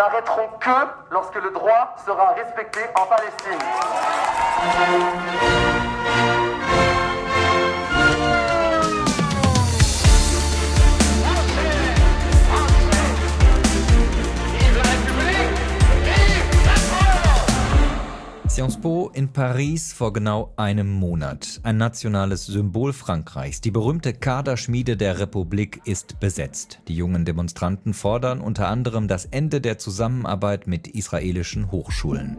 n'arrêterons que lorsque le droit sera respecté en Palestine. Sciences Po in Paris vor genau einem Monat. Ein nationales Symbol Frankreichs. Die berühmte Kaderschmiede der Republik ist besetzt. Die jungen Demonstranten fordern unter anderem das Ende der Zusammenarbeit mit israelischen Hochschulen.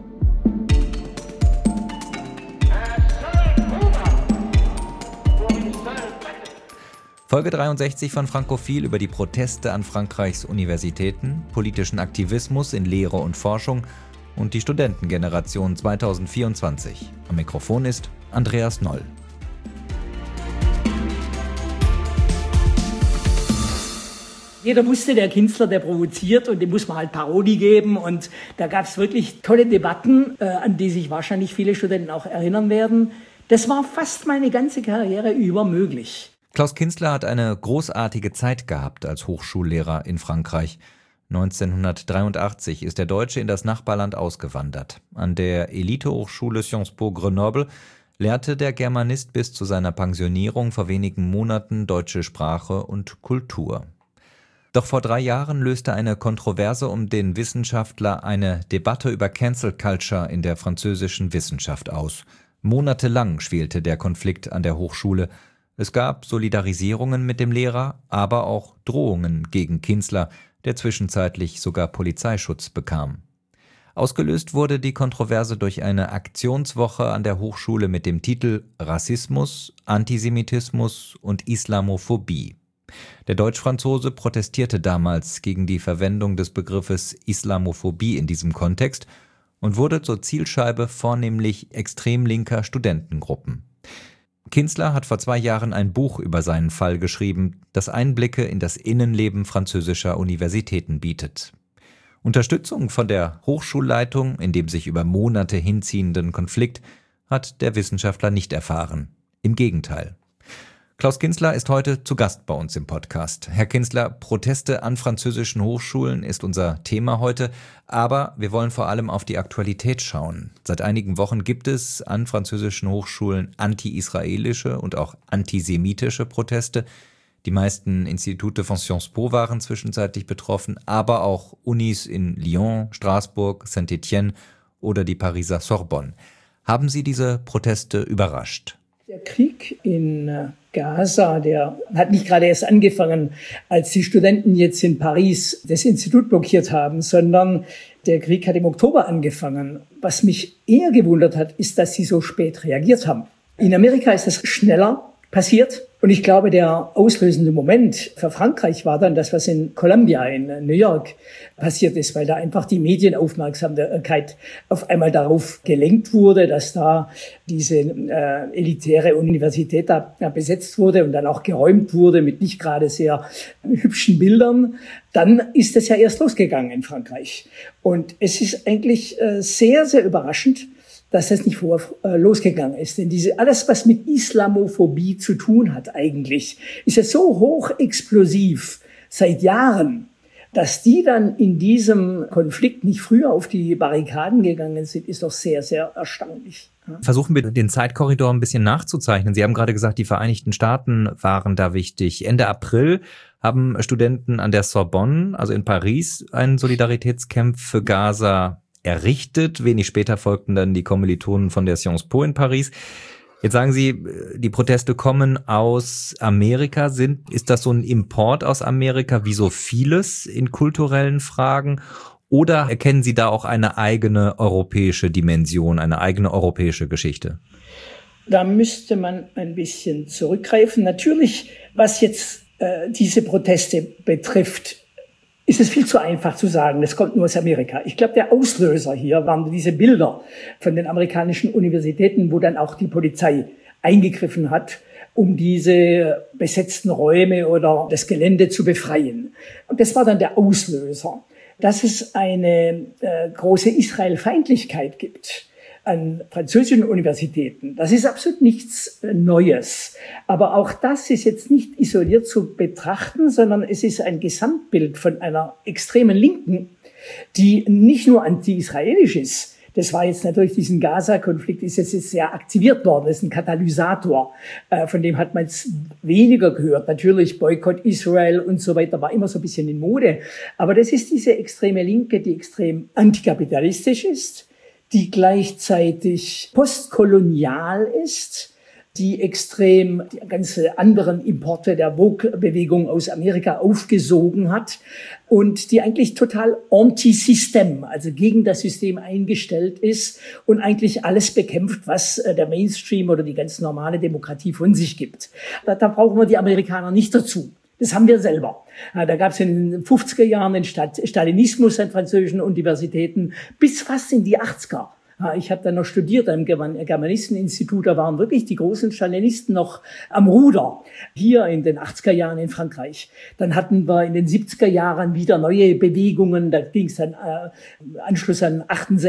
Folge 63 von Frankophil über die Proteste an Frankreichs Universitäten, politischen Aktivismus in Lehre und Forschung und die Studentengeneration 2024. Am Mikrofon ist Andreas Noll. Jeder wusste, der Kinzler, der provoziert und dem muss man halt Parodie geben. Und da gab es wirklich tolle Debatten, an die sich wahrscheinlich viele Studenten auch erinnern werden. Das war fast meine ganze Karriere über möglich. Klaus Kinzler hat eine großartige Zeit gehabt als Hochschullehrer in Frankreich. 1983 ist der Deutsche in das Nachbarland ausgewandert. An der Elitehochschule Sciences Po Grenoble lehrte der Germanist bis zu seiner Pensionierung vor wenigen Monaten deutsche Sprache und Kultur. Doch vor 3 Jahren löste eine Kontroverse um den Wissenschaftler eine Debatte über Cancel Culture in der französischen Wissenschaft aus. Monatelang schwelte der Konflikt an der Hochschule. Es gab Solidarisierungen mit dem Lehrer, aber auch Drohungen gegen Kinzler, der zwischenzeitlich sogar Polizeischutz bekam. Ausgelöst wurde die Kontroverse durch eine Aktionswoche an der Hochschule mit dem Titel Rassismus, Antisemitismus und Islamophobie. Der Deutsch-Franzose protestierte damals gegen die Verwendung des Begriffes Islamophobie in diesem Kontext und wurde zur Zielscheibe vornehmlich extrem linker Studentengruppen. Kinzler hat vor 2 Jahren ein Buch über seinen Fall geschrieben, das Einblicke in das Innenleben französischer Universitäten bietet. Unterstützung von der Hochschulleitung in dem sich über Monate hinziehenden Konflikt hat der Wissenschaftler nicht erfahren. Im Gegenteil. Klaus Kinzler ist heute zu Gast bei uns im Podcast. Herr Kinzler, Proteste an französischen Hochschulen ist unser Thema heute, aber wir wollen vor allem auf die Aktualität schauen. Seit einigen Wochen gibt es an französischen Hochschulen anti-israelische und auch antisemitische Proteste. Die meisten Institute von Sciences Po waren zwischenzeitlich betroffen, aber auch Unis in Lyon, Straßburg, Saint-Étienne oder die Pariser Sorbonne. Haben Sie diese Proteste überrascht? Der Krieg in Gaza, der hat nicht gerade erst angefangen, als die Studenten jetzt in Paris das Institut blockiert haben, sondern der Krieg hat im Oktober angefangen. Was mich eher gewundert hat, ist, dass sie so spät reagiert haben. In Amerika ist das schneller passiert. Und ich glaube, der auslösende Moment für Frankreich war dann das, was in Columbia, in New York passiert ist, weil da einfach die Medienaufmerksamkeit auf einmal darauf gelenkt wurde, dass da diese elitäre Universität da besetzt wurde und dann auch geräumt wurde mit nicht gerade sehr hübschen Bildern. Dann ist es ja erst losgegangen in Frankreich. Und es ist eigentlich sehr, sehr überraschend, dass das nicht vorher losgegangen ist. Denn alles, was mit Islamophobie zu tun hat eigentlich, ist ja so hochexplosiv seit Jahren, dass die dann in diesem Konflikt nicht früher auf die Barrikaden gegangen sind, ist doch sehr, sehr erstaunlich. Versuchen wir den Zeitkorridor ein bisschen nachzuzeichnen. Sie haben gerade gesagt, die Vereinigten Staaten waren da wichtig. Ende April haben Studenten an der Sorbonne, also in Paris, einen Solidaritätscamp für Gaza errichtet. Wenig später folgten dann die Kommilitonen von der Sciences Po in Paris. Jetzt sagen Sie, die Proteste kommen aus Amerika. Ist das so ein Import aus Amerika, wie so vieles in kulturellen Fragen? Oder erkennen Sie da auch eine eigene europäische Dimension, eine eigene europäische Geschichte? Da müsste man ein bisschen zurückgreifen. Natürlich, was jetzt diese Proteste betrifft, ist es viel zu einfach zu sagen, das kommt nur aus Amerika. Ich glaube, der Auslöser hier waren diese Bilder von den amerikanischen Universitäten, wo dann auch die Polizei eingegriffen hat, um diese besetzten Räume oder das Gelände zu befreien. Und das war dann der Auslöser, dass es eine große Israel-Feindlichkeit gibt an französischen Universitäten. Das ist absolut nichts Neues. Aber auch das ist jetzt nicht isoliert zu betrachten, sondern es ist ein Gesamtbild von einer extremen Linken, die nicht nur anti-israelisch ist. Das war jetzt natürlich, diesen Gaza-Konflikt ist jetzt sehr aktiviert worden. Das ist ein Katalysator. Von dem hat man jetzt weniger gehört. Natürlich Boykott Israel und so weiter war immer so ein bisschen in Mode. Aber das ist diese extreme Linke, die extrem antikapitalistisch ist, die gleichzeitig postkolonial ist, die extrem die ganze anderen Importe der Woke-Bewegung aus Amerika aufgesogen hat und die eigentlich total anti-System, also gegen das System eingestellt ist und eigentlich alles bekämpft, was der Mainstream oder die ganz normale Demokratie von sich gibt. Da brauchen wir die Amerikaner nicht dazu. Das haben wir selber. Da gab es in den 50er Jahren den Stalinismus an französischen Universitäten bis fast in die 80er. Ich habe dann noch studiert am Germanisteninstitut, da waren wirklich die großen Stalinisten noch am Ruder, hier in den 80er Jahren in Frankreich. Dann hatten wir in den 70er Jahren wieder neue Bewegungen, da ging es dann Anschluss an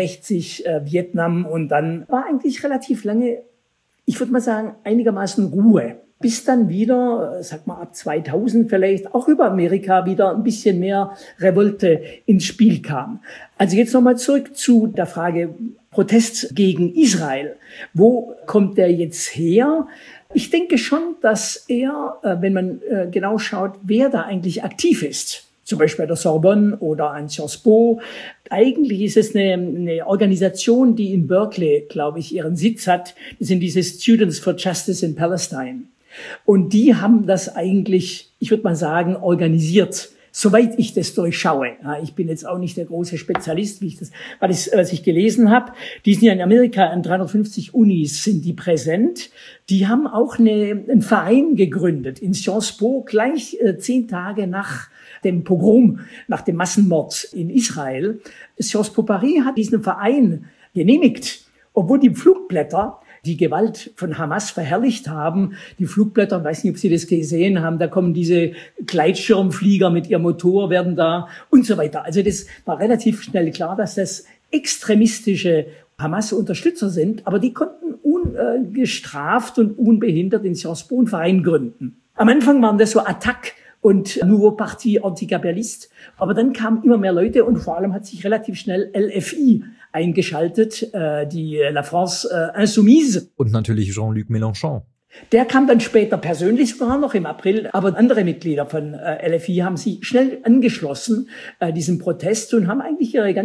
68, Vietnam und dann war eigentlich relativ lange, ich würde mal sagen, einigermaßen Ruhe. Bis dann wieder, sag mal ab 2000 vielleicht, auch über Amerika wieder ein bisschen mehr Revolte ins Spiel kam. Also jetzt nochmal zurück zu der Frage Protest gegen Israel. Wo kommt der jetzt her? Ich denke schon, dass er, wenn man genau schaut, wer da eigentlich aktiv ist, zum Beispiel bei der Sorbonne oder an Sciences Po. Eigentlich ist es eine Organisation, die in Berkeley, glaube ich, ihren Sitz hat. Das sind diese Students for Justice in Palestine. Und die haben das eigentlich, ich würde mal sagen, organisiert, soweit ich das durchschaue. Ich bin jetzt auch nicht der große Spezialist, was ich gelesen habe. Die sind ja in Amerika, an 350 Unis sind die präsent. Die haben auch einen Verein gegründet in Sciences Po, gleich 10 Tage nach dem Pogrom, nach dem Massenmord in Israel. Sciences Po Paris hat diesen Verein genehmigt, obwohl die Flugblätter die Gewalt von Hamas verherrlicht haben. Die Flugblätter, ich weiß nicht, ob Sie das gesehen haben, da kommen diese Gleitschirmflieger mit ihrem Motor, werden da und so weiter. Also das war relativ schnell klar, dass das extremistische Hamas-Unterstützer sind, aber die konnten ungestraft und unbehindert in Sciences Po einen Verein gründen. Am Anfang waren das so Attac und Nouveau Parti Anticapitaliste, aber dann kamen immer mehr Leute und vor allem hat sich relativ schnell LFI eingeschaltet, die La France Insoumise. Und natürlich Jean-Luc Mélenchon. Der kam dann später persönlich sogar noch im April, aber andere Mitglieder von LFI haben sich schnell angeschlossen, diesem Protest und haben eigentlich ihren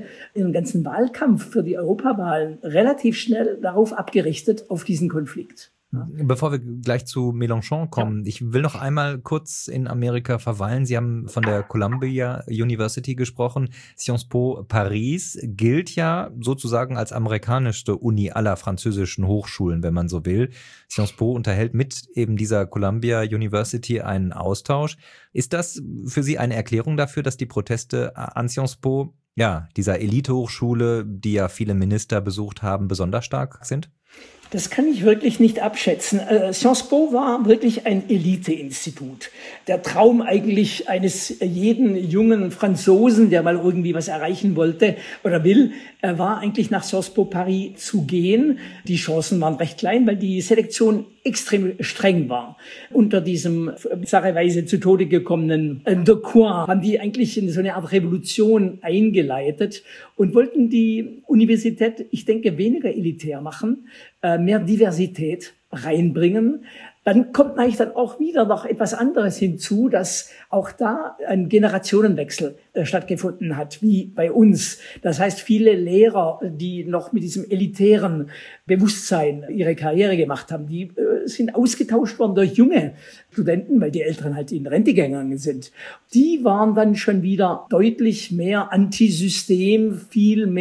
ganzen Wahlkampf für die Europawahlen relativ schnell darauf abgerichtet, auf diesen Konflikt. Bevor wir gleich zu Mélenchon kommen, ich will noch einmal kurz in Amerika verweilen. Sie haben von der Columbia University gesprochen. Sciences Po Paris gilt ja sozusagen als amerikanischste Uni aller französischen Hochschulen, wenn man so will. Sciences Po unterhält mit eben dieser Columbia University einen Austausch. Ist das für Sie eine Erklärung dafür, dass die Proteste an Sciences Po, ja, dieser Elite-Hochschule, die ja viele Minister besucht haben, besonders stark sind? Das kann ich wirklich nicht abschätzen. Sciences Po war wirklich ein Elite-Institut. Der Traum eigentlich eines jeden jungen Franzosen, der mal irgendwie was erreichen wollte oder will, war eigentlich nach Sciences Po Paris zu gehen. Die Chancen waren recht klein, weil die Selektion extrem streng war. Unter diesem bizarrerweise zu Tode gekommenen Decoing haben die eigentlich in so eine Art Revolution eingeleitet und wollten die Universität, ich denke, weniger elitär machen, mehr Diversität reinbringen. Dann kommt eigentlich dann auch wieder noch etwas anderes hinzu, dass auch da ein Generationenwechsel stattgefunden hat, wie bei uns. Das heißt, viele Lehrer, die noch mit diesem elitären Bewusstsein ihre Karriere gemacht haben, die sind ausgetauscht worden durch junge Studenten, weil die Älteren halt in Rente gegangen sind. Die waren dann schon wieder deutlich mehr Antisystem, viel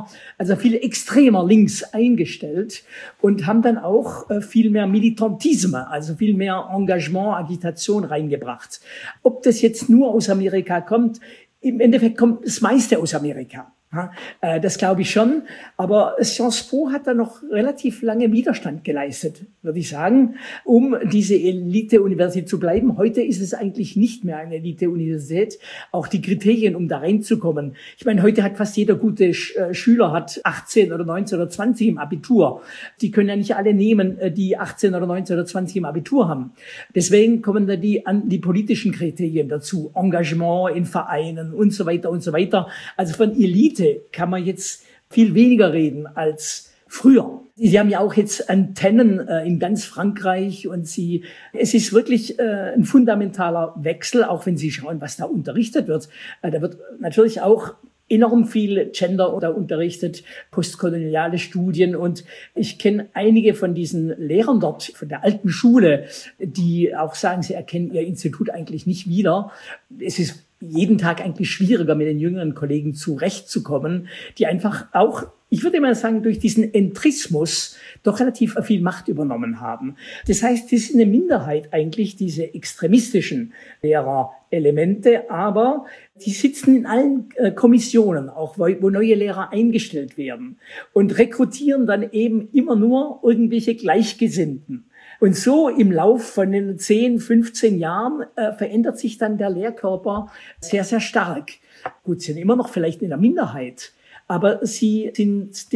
extremer links eingestellt und haben dann auch viel mehr Militantisme, also viel mehr Engagement, Agitation reingebracht. Ob das jetzt nur aus Amerika kommt, im Endeffekt kommt das meiste aus Amerika. Das glaube ich schon. Aber Sciences Po hat da noch relativ lange Widerstand geleistet, würde ich sagen, um diese Elite-Universität zu bleiben. Heute ist es eigentlich nicht mehr eine Elite-Universität. Auch die Kriterien, um da reinzukommen. Ich meine, heute hat fast jeder gute Schüler hat 18 oder 19 oder 20 im Abitur. Die können ja nicht alle nehmen, die 18 oder 19 oder 20 im Abitur haben. Deswegen kommen da die politischen Kriterien dazu. Engagement in Vereinen und so weiter und so weiter. Also von Elite kann man jetzt viel weniger reden als früher. Sie haben ja auch jetzt Antennen in ganz Frankreich und es ist wirklich ein fundamentaler Wechsel, auch wenn Sie schauen, was da unterrichtet wird. Da wird natürlich auch enorm viel Gender oder unterrichtet, postkoloniale Studien. Und ich kenne einige von diesen Lehrern dort, von der alten Schule, die auch sagen, sie erkennen ihr Institut eigentlich nicht wieder. Es ist jeden Tag eigentlich schwieriger, mit den jüngeren Kollegen zurechtzukommen, die einfach auch, ich würde mal sagen, durch diesen Entrismus doch relativ viel Macht übernommen haben. Das heißt, das ist eine Minderheit eigentlich, diese extremistischen Lehrerelemente, aber die sitzen in allen Kommissionen, auch wo neue Lehrer eingestellt werden und rekrutieren dann eben immer nur irgendwelche Gleichgesinnten. Und so im Lauf von den 10, 15 Jahren verändert sich dann der Lehrkörper sehr, sehr stark. Gut, sind immer noch vielleicht in der Minderheit, aber das ist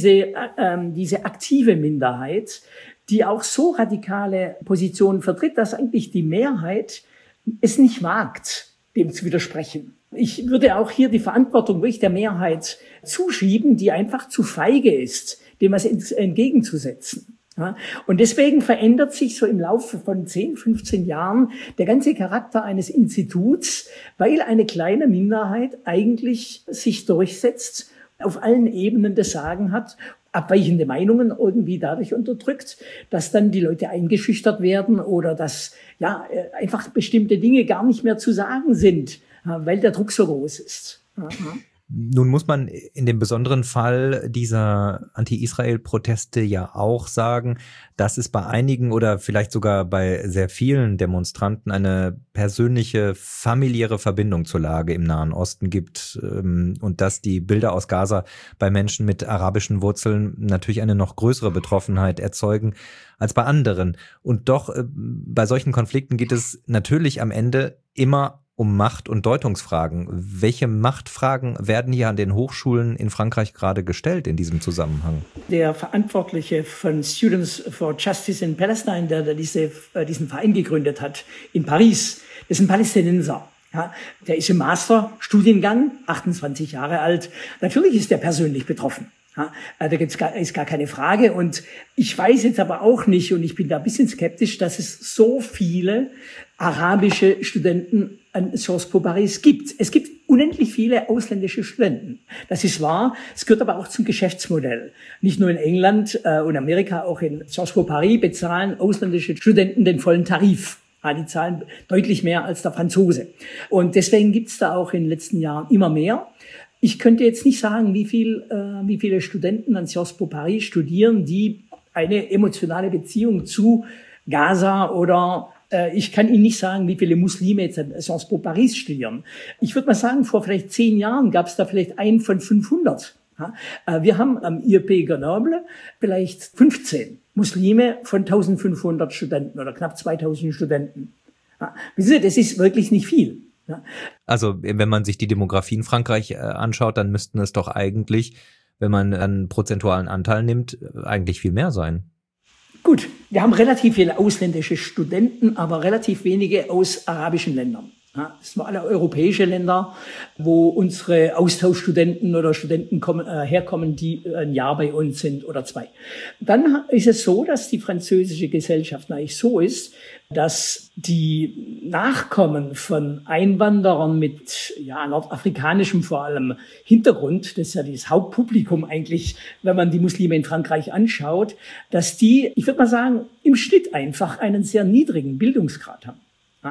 diese aktive Minderheit, die auch so radikale Positionen vertritt, dass eigentlich die Mehrheit es nicht wagt, dem zu widersprechen. Ich würde auch hier die Verantwortung wirklich der Mehrheit zuschieben, die einfach zu feige ist, dem was entgegenzusetzen. Ja, und deswegen verändert sich so im Laufe von 10, 15 Jahren der ganze Charakter eines Instituts, weil eine kleine Minderheit eigentlich sich durchsetzt, auf allen Ebenen das Sagen hat, abweichende Meinungen irgendwie dadurch unterdrückt, dass dann die Leute eingeschüchtert werden oder dass einfach bestimmte Dinge gar nicht mehr zu sagen sind, weil der Druck so groß ist. Ja. Nun muss man in dem besonderen Fall dieser Anti-Israel-Proteste ja auch sagen, dass es bei einigen oder vielleicht sogar bei sehr vielen Demonstranten eine persönliche, familiäre Verbindung zur Lage im Nahen Osten gibt und dass die Bilder aus Gaza bei Menschen mit arabischen Wurzeln natürlich eine noch größere Betroffenheit erzeugen als bei anderen. Und doch bei solchen Konflikten geht es natürlich am Ende immer um Macht- und Deutungsfragen. Welche Machtfragen werden hier an den Hochschulen in Frankreich gerade gestellt in diesem Zusammenhang? Der Verantwortliche von Students for Justice in Palestine, der diesen Verein gegründet hat in Paris, ist ein Palästinenser. Ja, der ist im Masterstudiengang, 28 Jahre alt. Natürlich ist er persönlich betroffen. Ja, da ist gar keine Frage. Und ich weiß jetzt aber auch nicht, und ich bin da ein bisschen skeptisch, dass es so viele arabische Studenten an Sciences Po Paris gibt. Es gibt unendlich viele ausländische Studenten. Das ist wahr. Es gehört aber auch zum Geschäftsmodell. Nicht nur in England und Amerika, auch in Sciences Po Paris bezahlen ausländische Studenten den vollen Tarif. Die zahlen deutlich mehr als der Franzose. Und deswegen gibt es da auch in den letzten Jahren immer mehr. Ich könnte jetzt nicht sagen, wie viele Studenten an Sciences Po Paris studieren, die eine emotionale Beziehung zu Gaza oder ich kann Ihnen nicht sagen, wie viele Muslime jetzt an Sciences Po Paris studieren. Ich würde mal sagen, vor vielleicht 10 Jahren gab es da vielleicht einen von 500. Wir haben am IEP Grenoble vielleicht 15 Muslime von 1500 Studenten oder knapp 2000 Studenten. Wissen Sie, das ist wirklich nicht viel. Also wenn man sich die Demografie in Frankreich anschaut, dann müssten es doch eigentlich, wenn man einen prozentualen Anteil nimmt, eigentlich viel mehr sein. Gut, wir haben relativ viele ausländische Studenten, aber relativ wenige aus arabischen Ländern. Das sind alle europäische Länder, wo unsere Austauschstudenten oder Studenten herkommen, die ein Jahr bei uns sind oder 2. Dann ist es so, dass die französische Gesellschaft eigentlich so ist, dass die Nachkommen von Einwanderern mit nordafrikanischem vor allem Hintergrund, das ist ja das Hauptpublikum eigentlich, wenn man die Muslime in Frankreich anschaut, dass die, ich würde mal sagen, im Schnitt einfach einen sehr niedrigen Bildungsgrad haben.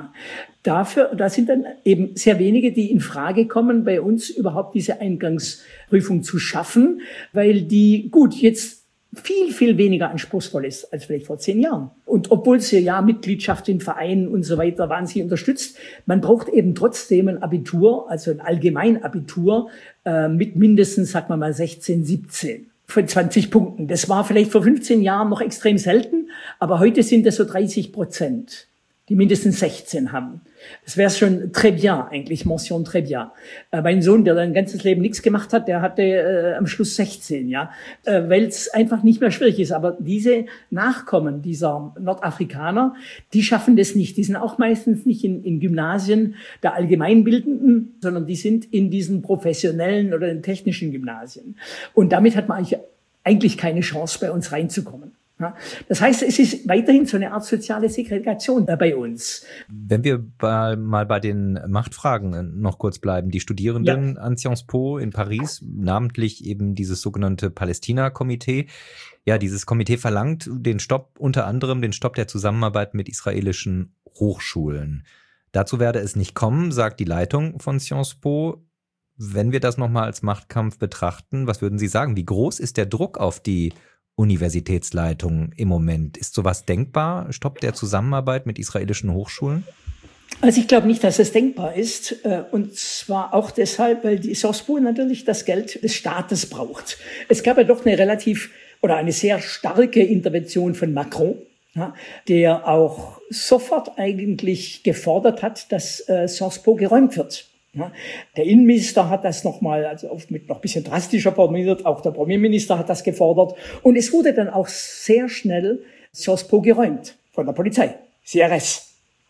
Da sind dann eben sehr wenige, die in Frage kommen, bei uns überhaupt diese Eingangsprüfung zu schaffen, weil die, gut, jetzt viel, viel weniger anspruchsvoll ist als vielleicht vor 10 Jahren. Und obwohl sie ja Mitgliedschaft in Vereinen und so weiter wahnsinnig unterstützt, man braucht eben trotzdem ein Abitur, also ein Allgemeinabitur mit mindestens, sagen wir mal, 16, 17 von 20 Punkten. Das war vielleicht vor 15 Jahren noch extrem selten, aber heute sind es so 30%, die mindestens 16 haben. Das wäre schon très bien, eigentlich, Mention très bien. Mein Sohn, der sein ganzes Leben nichts gemacht hat, der hatte am Schluss 16, ja, weil es einfach nicht mehr schwierig ist. Aber diese Nachkommen dieser Nordafrikaner, die schaffen das nicht. Die sind auch meistens nicht in Gymnasien der Allgemeinbildenden, sondern die sind in diesen professionellen oder den technischen Gymnasien. Und damit hat man eigentlich keine Chance, bei uns reinzukommen. Ja, das heißt, es ist weiterhin so eine Art soziale Segregation bei uns. Wenn wir mal bei den Machtfragen noch kurz bleiben. Die Studierenden an Sciences Po in Paris, namentlich eben dieses sogenannte Palästina-Komitee. Ja, dieses Komitee verlangt unter anderem den Stopp der Zusammenarbeit mit israelischen Hochschulen. Dazu werde es nicht kommen, sagt die Leitung von Sciences Po. Wenn wir das nochmal als Machtkampf betrachten, was würden Sie sagen? Wie groß ist der Druck auf die Universitätsleitung im Moment? Ist sowas denkbar? Stopp der Zusammenarbeit mit israelischen Hochschulen? Also ich glaube nicht, dass es denkbar ist. Und zwar auch deshalb, weil die Sciences Po natürlich das Geld des Staates braucht. Es gab ja doch eine sehr starke Intervention von Macron, ja, der auch sofort eigentlich gefordert hat, dass Sciences Po geräumt wird. Ja, der Innenminister hat das nochmal, also oft mit noch ein bisschen drastischer formuliert, auch der Premierminister hat das gefordert. Und es wurde dann auch sehr schnell Sciences Po geräumt von der Polizei, CRS.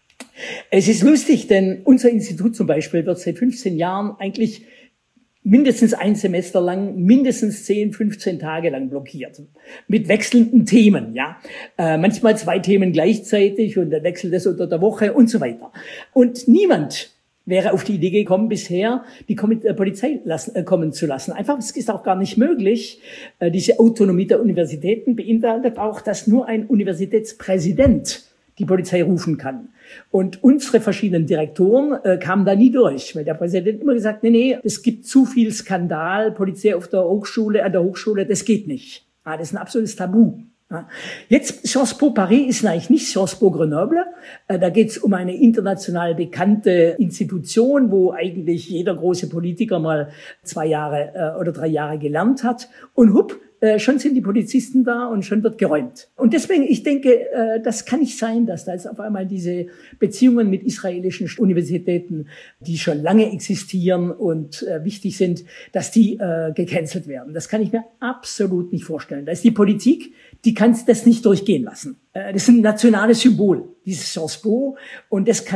Es ist lustig, denn unser Institut zum Beispiel wird seit 15 Jahren eigentlich mindestens ein Semester lang, mindestens 10, 15 Tage lang blockiert. Mit wechselnden Themen, ja. Manchmal 2 Themen gleichzeitig und dann wechselt es unter der Woche und so weiter. Und niemand wäre auf die Idee gekommen, bisher die Polizei kommen zu lassen. Einfach, es ist auch gar nicht möglich. Diese Autonomie der Universitäten beinhaltet auch, dass nur ein Universitätspräsident die Polizei rufen kann. Und unsere verschiedenen Direktoren kamen da nie durch, weil der Präsident immer gesagt, nee, es gibt zu viel Skandal, Polizei an der Hochschule, das geht nicht. Das ist ein absolutes Tabu. Jetzt Sciences Po Paris ist eigentlich nicht Sciences Po Grenoble. Da geht es um eine international bekannte Institution, wo eigentlich jeder große Politiker mal 2 Jahre oder 3 Jahre gelernt hat. Und schon sind die Polizisten da und schon wird geräumt. Und deswegen, ich denke, das kann nicht sein, dass da jetzt auf einmal diese Beziehungen mit israelischen Universitäten, die schon lange existieren und wichtig sind, dass die gecancelt werden. Das kann ich mir absolut nicht vorstellen. Da ist die Politik, die kann das nicht durchgehen lassen. Das ist ein nationales Symbol, dieses Sciences Po, und es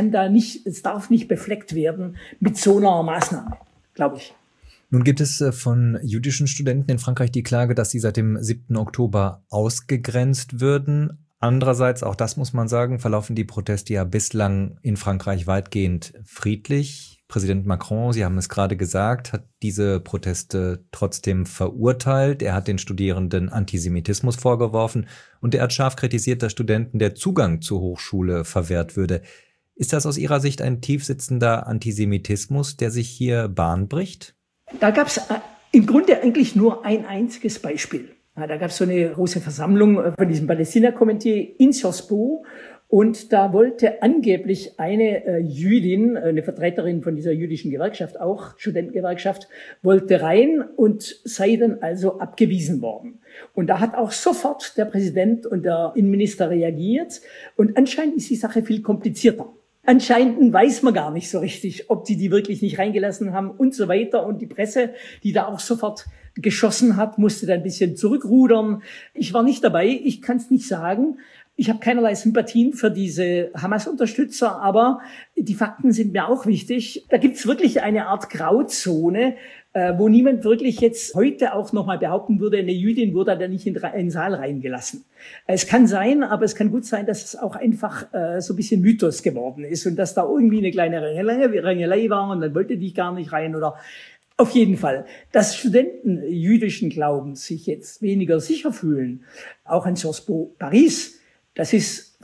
darf nicht befleckt werden mit so einer Maßnahme, glaube ich. Nun gibt es von jüdischen Studenten in Frankreich die Klage, dass sie seit dem 7. Oktober ausgegrenzt würden. Andererseits, auch das muss man sagen, verlaufen die Proteste ja bislang in Frankreich weitgehend friedlich. Präsident Macron, Sie haben es gerade gesagt, hat diese Proteste trotzdem verurteilt. Er hat den Studierenden Antisemitismus vorgeworfen und er hat scharf kritisiert, dass Studenten der Zugang zur Hochschule verwehrt würde. Ist das aus Ihrer Sicht ein tiefsitzender Antisemitismus, der sich hier Bahn bricht? Da gab es im Grunde eigentlich nur ein einziges Beispiel. Da gab es so eine große Versammlung von diesem Palästina-Komitee in Sciences Po und da wollte angeblich eine Jüdin, eine Vertreterin von dieser jüdischen Gewerkschaft, auch Studentengewerkschaft, wollte rein und sei dann also abgewiesen worden. Und da hat auch sofort der Präsident und der Innenminister reagiert und anscheinend ist die Sache viel komplizierter. Anscheinend weiß man gar nicht so richtig, ob die wirklich nicht reingelassen haben und so weiter. Und die Presse, die da auch sofort geschossen hat, musste da ein bisschen zurückrudern. Ich war nicht dabei, ich kann es nicht sagen. Ich habe keinerlei Sympathien für diese Hamas-Unterstützer, aber die Fakten sind mir auch wichtig. Da gibt es wirklich eine Art Grauzone, wo niemand wirklich jetzt heute auch nochmal behaupten würde, eine Jüdin wurde da nicht in den Saal reingelassen. Es kann sein, aber es kann gut sein, dass es auch einfach so ein bisschen Mythos geworden ist und dass da irgendwie eine kleine Rangelei war und dann wollte die gar nicht rein oder auf jeden Fall, dass Studenten jüdischen Glaubens sich jetzt weniger sicher fühlen, auch an Sciences Po Paris, das ist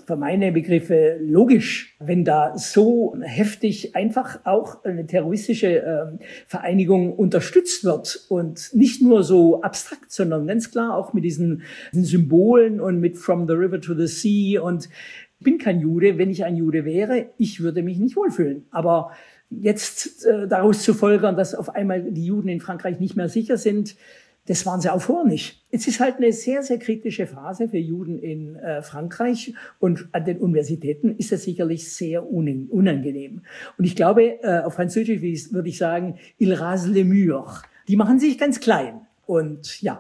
für meine Begriffe logisch, wenn da so heftig einfach auch eine terroristische Vereinigung unterstützt wird und nicht nur so abstrakt, sondern ganz klar auch mit diesen Symbolen und mit From the River to the Sea. Und ich bin kein Jude. Wenn ich ein Jude wäre, ich würde mich nicht wohlfühlen. Aber jetzt daraus zu folgern, dass auf einmal die Juden in Frankreich nicht mehr sicher sind, das waren sie auch vorher nicht. Es ist halt eine sehr, sehr kritische Phase für Juden in Frankreich und an den Universitäten ist das sicherlich sehr unangenehm. Und ich glaube, auf Französisch würde ich sagen, il rase les murs. Die machen sich ganz klein und ja.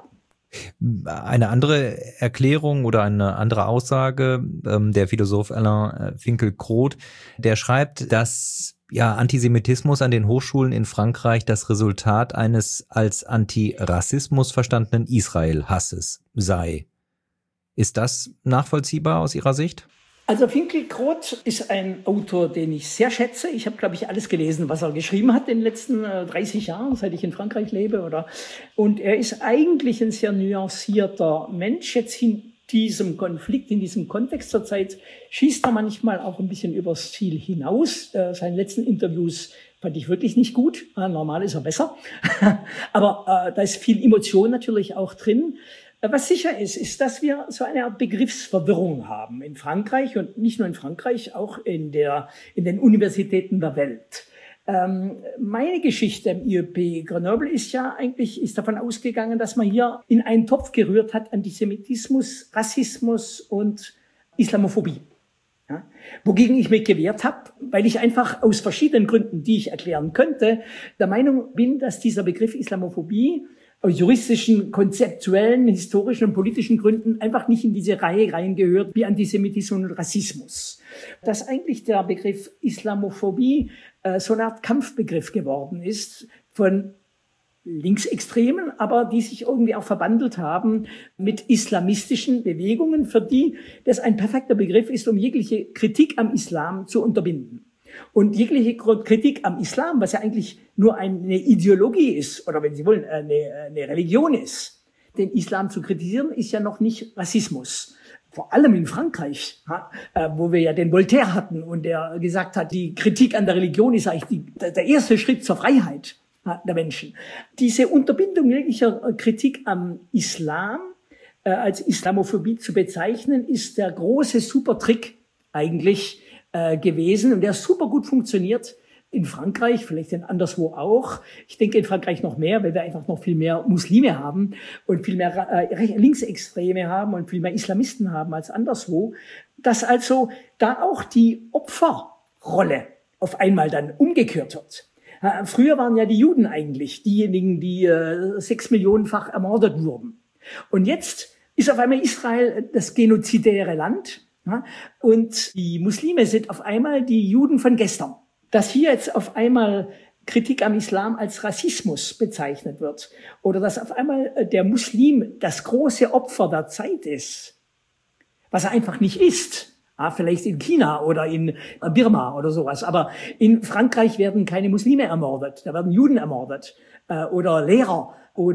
Eine andere Erklärung oder eine andere Aussage, der Philosoph Alain Finkielkraut, der schreibt, dass Antisemitismus an den Hochschulen in Frankreich das Resultat eines als Antirassismus verstandenen Israel-Hasses sei. Ist das nachvollziehbar aus Ihrer Sicht? Also Finkielkraut ist ein Autor, den ich sehr schätze. Ich habe, glaube ich, alles gelesen, was er geschrieben hat in den letzten 30 Jahren, seit ich in Frankreich lebe. Und er ist eigentlich ein sehr nuancierter Mensch. Jetzt in diesem Konflikt, in diesem Kontext zur Zeit, schießt er manchmal auch ein bisschen übers Ziel hinaus. Seine letzten Interviews fand ich wirklich nicht gut. Normal ist er besser. Aber da ist viel Emotion natürlich auch drin. Was sicher ist, dass wir so eine Art Begriffsverwirrung haben in Frankreich und nicht nur in Frankreich, auch in den Universitäten der Welt. Meine Geschichte im IUP Grenoble ist davon ausgegangen, dass man hier in einen Topf gerührt hat Antisemitismus, Rassismus und Islamophobie. Ja, wogegen ich mich gewehrt habe, weil ich einfach aus verschiedenen Gründen, die ich erklären könnte, der Meinung bin, dass dieser Begriff Islamophobie aus juristischen, konzeptuellen, historischen und politischen Gründen einfach nicht in diese Reihe reingehört wie Antisemitismus und Rassismus. Dass eigentlich der Begriff Islamophobie so eine Art Kampfbegriff geworden ist von Linksextremen, aber die sich irgendwie auch verbandelt haben mit islamistischen Bewegungen, für die das ein perfekter Begriff ist, um jegliche Kritik am Islam zu unterbinden. Und jegliche Kritik am Islam, was ja eigentlich nur eine Ideologie ist, oder wenn Sie wollen, eine Religion ist, den Islam zu kritisieren, ist ja noch nicht Rassismus. Vor allem in Frankreich, wo wir ja den Voltaire hatten und der gesagt hat, die Kritik an der Religion ist eigentlich der erste Schritt zur Freiheit der Menschen. Diese Unterbindung jeglicher Kritik am Islam als Islamophobie zu bezeichnen, ist der große Supertrick eigentlich gewesen und der super gut funktioniert in Frankreich, vielleicht anderswo auch. Ich denke in Frankreich noch mehr, weil wir einfach noch viel mehr Muslime haben und viel mehr Linksextreme haben und viel mehr Islamisten haben als anderswo, dass also da auch die Opferrolle auf einmal dann umgekehrt wird. Früher waren ja die Juden eigentlich diejenigen, die 6 Millionenfach ermordet wurden. Und jetzt ist auf einmal Israel das genozidäre Land. Ja, und die Muslime sind auf einmal die Juden von gestern. Dass hier jetzt auf einmal Kritik am Islam als Rassismus bezeichnet wird oder dass auf einmal der Muslim das große Opfer der Zeit ist, was er einfach nicht ist. Ja, vielleicht in China oder in Birma oder sowas. Aber in Frankreich werden keine Muslime ermordet, da werden Juden ermordet oder Lehrer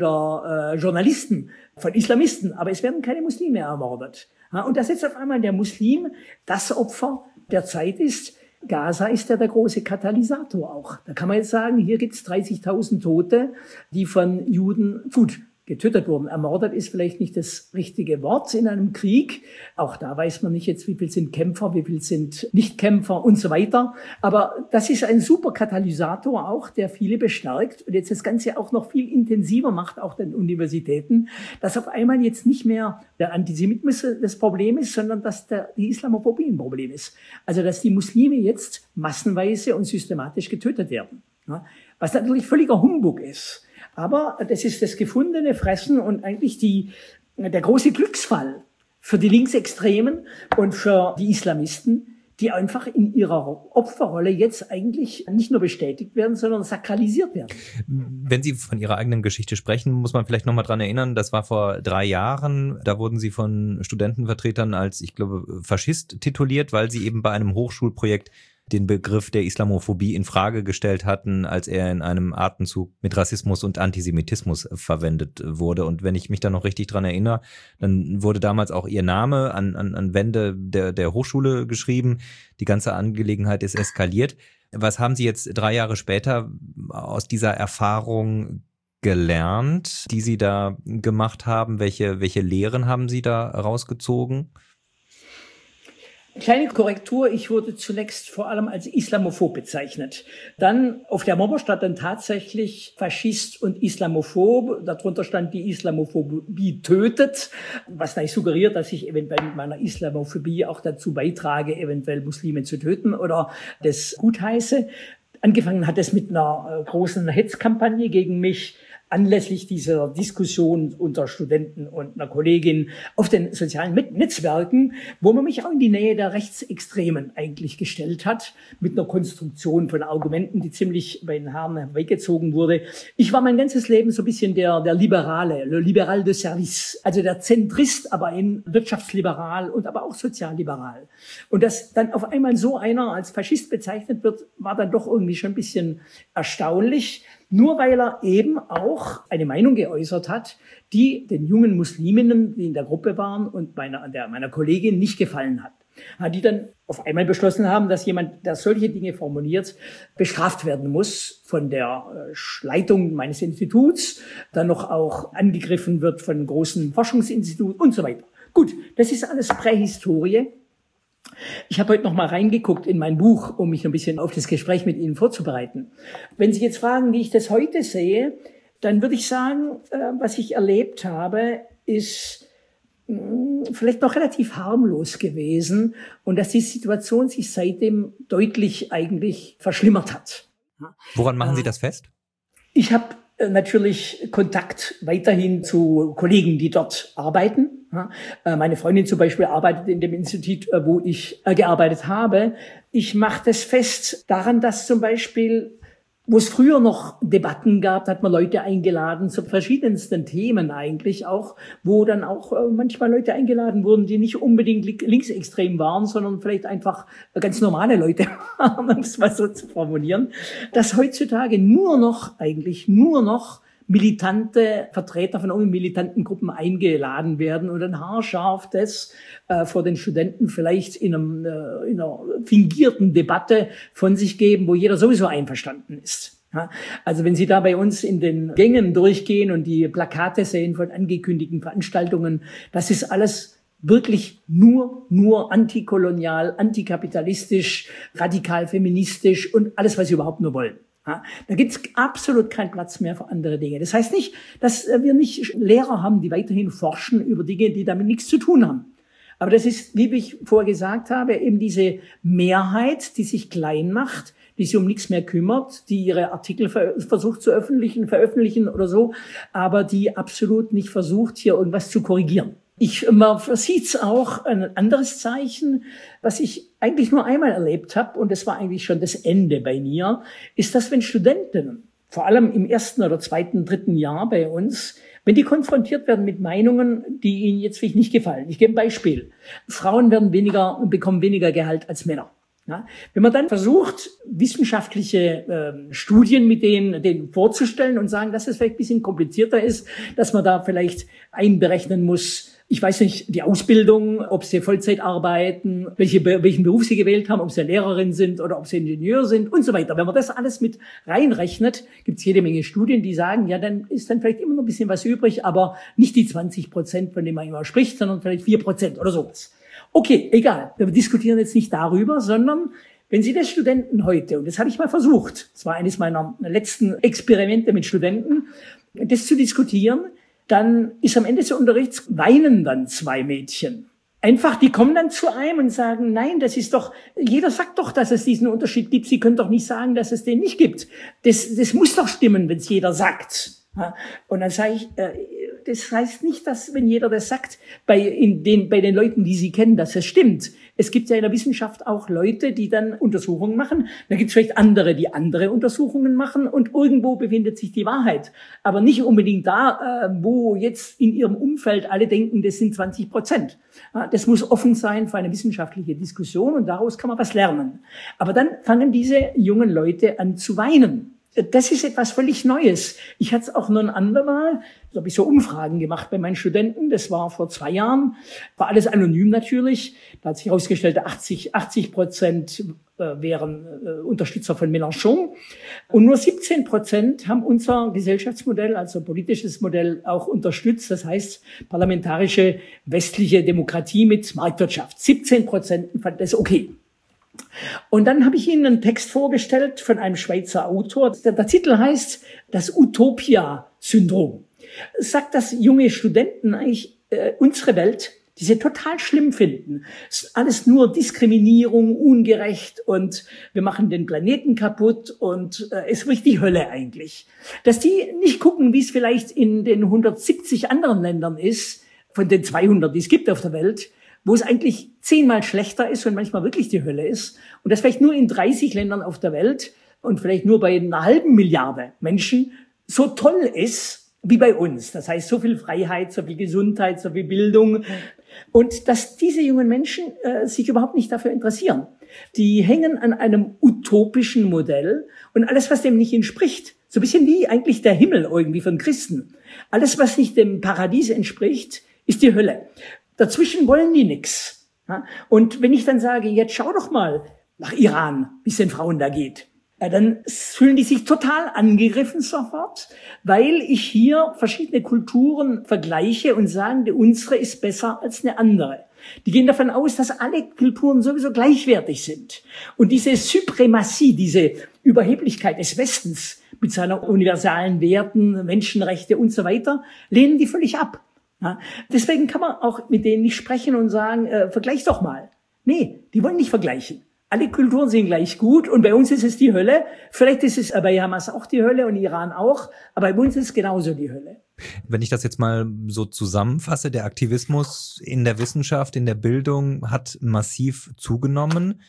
oder Journalisten von Islamisten. Aber es werden keine Muslime ermordet. Ja, und dass jetzt auf einmal der Muslim das Opfer der Zeit ist. Gaza ist ja der große Katalysator auch. Da kann man jetzt sagen, hier gibt's 30.000 Tote, die von Juden getötet wurden. Ermordet ist vielleicht nicht das richtige Wort in einem Krieg. Auch da weiß man nicht jetzt, wie viel sind Kämpfer, wie viel sind Nichtkämpfer und so weiter. Aber das ist ein super Katalysator auch, der viele bestärkt und jetzt das Ganze auch noch viel intensiver macht, auch den Universitäten, dass auf einmal jetzt nicht mehr der Antisemitismus das Problem ist, sondern dass die Islamophobie ein Problem ist. Also dass die Muslime jetzt massenweise und systematisch getötet werden. Ja, was natürlich völliger Humbug ist. Aber das ist das gefundene Fressen und eigentlich der große Glücksfall für die Linksextremen und für die Islamisten, die einfach in ihrer Opferrolle jetzt eigentlich nicht nur bestätigt werden, sondern sakralisiert werden. Wenn Sie von Ihrer eigenen Geschichte sprechen, muss man vielleicht nochmal dran erinnern, das war vor 3 Jahren, da wurden Sie von Studentenvertretern als, ich glaube, Faschist tituliert, weil Sie eben bei einem Hochschulprojekt den Begriff der Islamophobie in Frage gestellt hatten, als er in einem Atemzug mit Rassismus und Antisemitismus verwendet wurde. Und wenn ich mich da noch richtig dran erinnere, dann wurde damals auch ihr Name an Wände der Hochschule geschrieben. Die ganze Angelegenheit ist eskaliert. Was haben Sie jetzt 3 Jahre später aus dieser Erfahrung gelernt, die Sie da gemacht haben? Welche Lehren haben Sie da rausgezogen? Kleine Korrektur, ich wurde zunächst vor allem als Islamophob bezeichnet. Dann auf der Mobber stand dann tatsächlich Faschist und Islamophob. Darunter stand die Islamophobie tötet, was natürlich suggeriert, dass ich eventuell mit meiner Islamophobie auch dazu beitrage, eventuell Muslime zu töten oder das gutheiße. Angefangen hat es mit einer großen Hetzkampagne gegen mich, anlässlich dieser Diskussion unter Studenten und einer Kollegin auf den sozialen Netzwerken, wo man mich auch in die Nähe der Rechtsextremen eigentlich gestellt hat, mit einer Konstruktion von Argumenten, die ziemlich bei den Haaren weggezogen wurde. Ich war mein ganzes Leben so ein bisschen der Liberale, le Liberal de Service, also der Zentrist, aber in wirtschaftsliberal und aber auch sozialliberal. Und dass dann auf einmal so einer als Faschist bezeichnet wird, war dann doch irgendwie schon ein bisschen erstaunlich. Nur weil er eben auch eine Meinung geäußert hat, die den jungen Musliminnen, die in der Gruppe waren und meiner Kollegin nicht gefallen hat. Die dann auf einmal beschlossen haben, dass jemand, der solche Dinge formuliert, bestraft werden muss von der Leitung meines Instituts, dann noch auch angegriffen wird von großen Forschungsinstituten und so weiter. Gut, das ist alles Prähistorie. Ich habe heute noch mal reingeguckt in mein Buch, um mich ein bisschen auf das Gespräch mit Ihnen vorzubereiten. Wenn Sie jetzt fragen, wie ich das heute sehe, dann würde ich sagen, was ich erlebt habe, ist vielleicht noch relativ harmlos gewesen und dass die Situation sich seitdem deutlich eigentlich verschlimmert hat. Woran machen Sie das fest? Ich habe natürlich Kontakt weiterhin zu Kollegen, die dort arbeiten. Meine Freundin zum Beispiel arbeitet in dem Institut, wo ich gearbeitet habe. Ich mache das fest daran, dass zum Beispiel, wo es früher noch Debatten gab, hat man Leute eingeladen zu verschiedensten Themen eigentlich auch, wo dann auch manchmal Leute eingeladen wurden, die nicht unbedingt linksextrem waren, sondern vielleicht einfach ganz normale Leute, um es mal so zu formulieren, dass heutzutage nur noch militante Vertreter von irgendwelchen militanten Gruppen eingeladen werden und dann haarscharf das vor den Studenten vielleicht in einer fingierten Debatte von sich geben, wo jeder sowieso einverstanden ist. Ja, also wenn Sie da bei uns in den Gängen durchgehen und die Plakate sehen von angekündigten Veranstaltungen, das ist alles wirklich nur antikolonial, antikapitalistisch, radikal feministisch und alles, was Sie überhaupt nur wollen. Ja, da gibt es absolut keinen Platz mehr für andere Dinge. Das heißt nicht, dass wir nicht Lehrer haben, die weiterhin forschen über Dinge, die damit nichts zu tun haben. Aber das ist, wie ich vorher gesagt habe, eben diese Mehrheit, die sich klein macht, die sich um nichts mehr kümmert, die ihre Artikel versucht zu veröffentlichen oder so, aber die absolut nicht versucht, hier irgendwas zu korrigieren. Man sieht's auch ein anderes Zeichen, was ich eigentlich nur einmal erlebt habe, und das war eigentlich schon das Ende bei mir, ist, dass wenn Studenten, vor allem im 1., 2., 3. Jahr bei uns, wenn die konfrontiert werden mit Meinungen, die ihnen jetzt vielleicht nicht gefallen. Ich gebe ein Beispiel. Frauen bekommen weniger Gehalt als Männer. Ja, wenn man dann versucht, wissenschaftliche Studien mit denen vorzustellen und sagen, dass es vielleicht ein bisschen komplizierter ist, dass man da vielleicht einberechnen muss, ich weiß nicht, die Ausbildung, ob sie Vollzeit arbeiten, welchen Beruf sie gewählt haben, ob sie Lehrerin sind oder ob sie Ingenieur sind und so weiter. Wenn man das alles mit reinrechnet, gibt es jede Menge Studien, die sagen, ja, dann ist dann vielleicht immer noch ein bisschen was übrig, aber nicht die 20%, von denen man immer spricht, sondern vielleicht 4% oder sowas. Okay, egal. Wir diskutieren jetzt nicht darüber, sondern wenn Sie das Studenten heute, und das habe ich mal versucht, das war eines meiner letzten Experimente mit Studenten, das zu diskutieren, dann ist am Ende des Unterrichts, weinen dann 2 Mädchen. Einfach, die kommen dann zu einem und sagen, nein, das ist doch, jeder sagt doch, dass es diesen Unterschied gibt. Sie können doch nicht sagen, dass es den nicht gibt. Das muss doch stimmen, wenn es jeder sagt. Und dann sage ich, das heißt nicht, dass, wenn jeder das sagt, bei den Leuten, die Sie kennen, dass es stimmt. Es gibt ja in der Wissenschaft auch Leute, die dann Untersuchungen machen. Da gibt es vielleicht andere, die andere Untersuchungen machen und irgendwo befindet sich die Wahrheit. Aber nicht unbedingt da, wo jetzt in Ihrem Umfeld alle denken, das sind 20%. Das muss offen sein für eine wissenschaftliche Diskussion und daraus kann man was lernen. Aber dann fangen diese jungen Leute an zu weinen. Das ist etwas völlig Neues. Ich hatte es auch noch ein andermal, da habe ich so Umfragen gemacht bei meinen Studenten, das war vor 2 Jahren, war alles anonym natürlich. Da hat sich herausgestellt, 80% wären Unterstützer von Mélenchon und nur 17% haben unser Gesellschaftsmodell, also politisches Modell, auch unterstützt. Das heißt, parlamentarische westliche Demokratie mit Marktwirtschaft. 17% fanden das okay. Und dann habe ich Ihnen einen Text vorgestellt von einem Schweizer Autor. Der Titel heißt Das Utopia-Syndrom. Es sagt, dass junge Studenten eigentlich unsere Welt, die sie total schlimm finden. Es ist alles nur Diskriminierung, ungerecht und wir machen den Planeten kaputt und es riecht die Hölle eigentlich. Dass die nicht gucken, wie es vielleicht in den 170 anderen Ländern ist, von den 200, die es gibt auf der Welt, wo es eigentlich 10-mal schlechter ist und manchmal wirklich die Hölle ist. Und das vielleicht nur in 30 Ländern auf der Welt und vielleicht nur bei 1/2 Milliarde Menschen so toll ist wie bei uns. Das heißt, so viel Freiheit, so viel Gesundheit, so viel Bildung. Und dass diese jungen Menschen sich überhaupt nicht dafür interessieren. Die hängen an einem utopischen Modell und alles, was dem nicht entspricht, so ein bisschen wie eigentlich der Himmel irgendwie von Christen. Alles, was nicht dem Paradies entspricht, ist die Hölle. Dazwischen wollen die nix. Und wenn ich dann sage, jetzt schau doch mal nach Iran, wie es den Frauen da geht, dann fühlen die sich total angegriffen sofort, weil ich hier verschiedene Kulturen vergleiche und sage, unsere ist besser als eine andere. Die gehen davon aus, dass alle Kulturen sowieso gleichwertig sind. Und diese Suprematie, diese Überheblichkeit des Westens mit seiner universalen Werten, Menschenrechte und so weiter, lehnen die völlig ab. Ja, deswegen kann man auch mit denen nicht sprechen und sagen, vergleich doch mal. Nee, die wollen nicht vergleichen. Alle Kulturen sind gleich gut und bei uns ist es die Hölle. Vielleicht ist es bei Hamas auch die Hölle und Iran auch, aber bei uns ist es genauso die Hölle. Wenn ich das jetzt mal so zusammenfasse, der Aktivismus in der Wissenschaft, in der Bildung hat massiv zugenommen.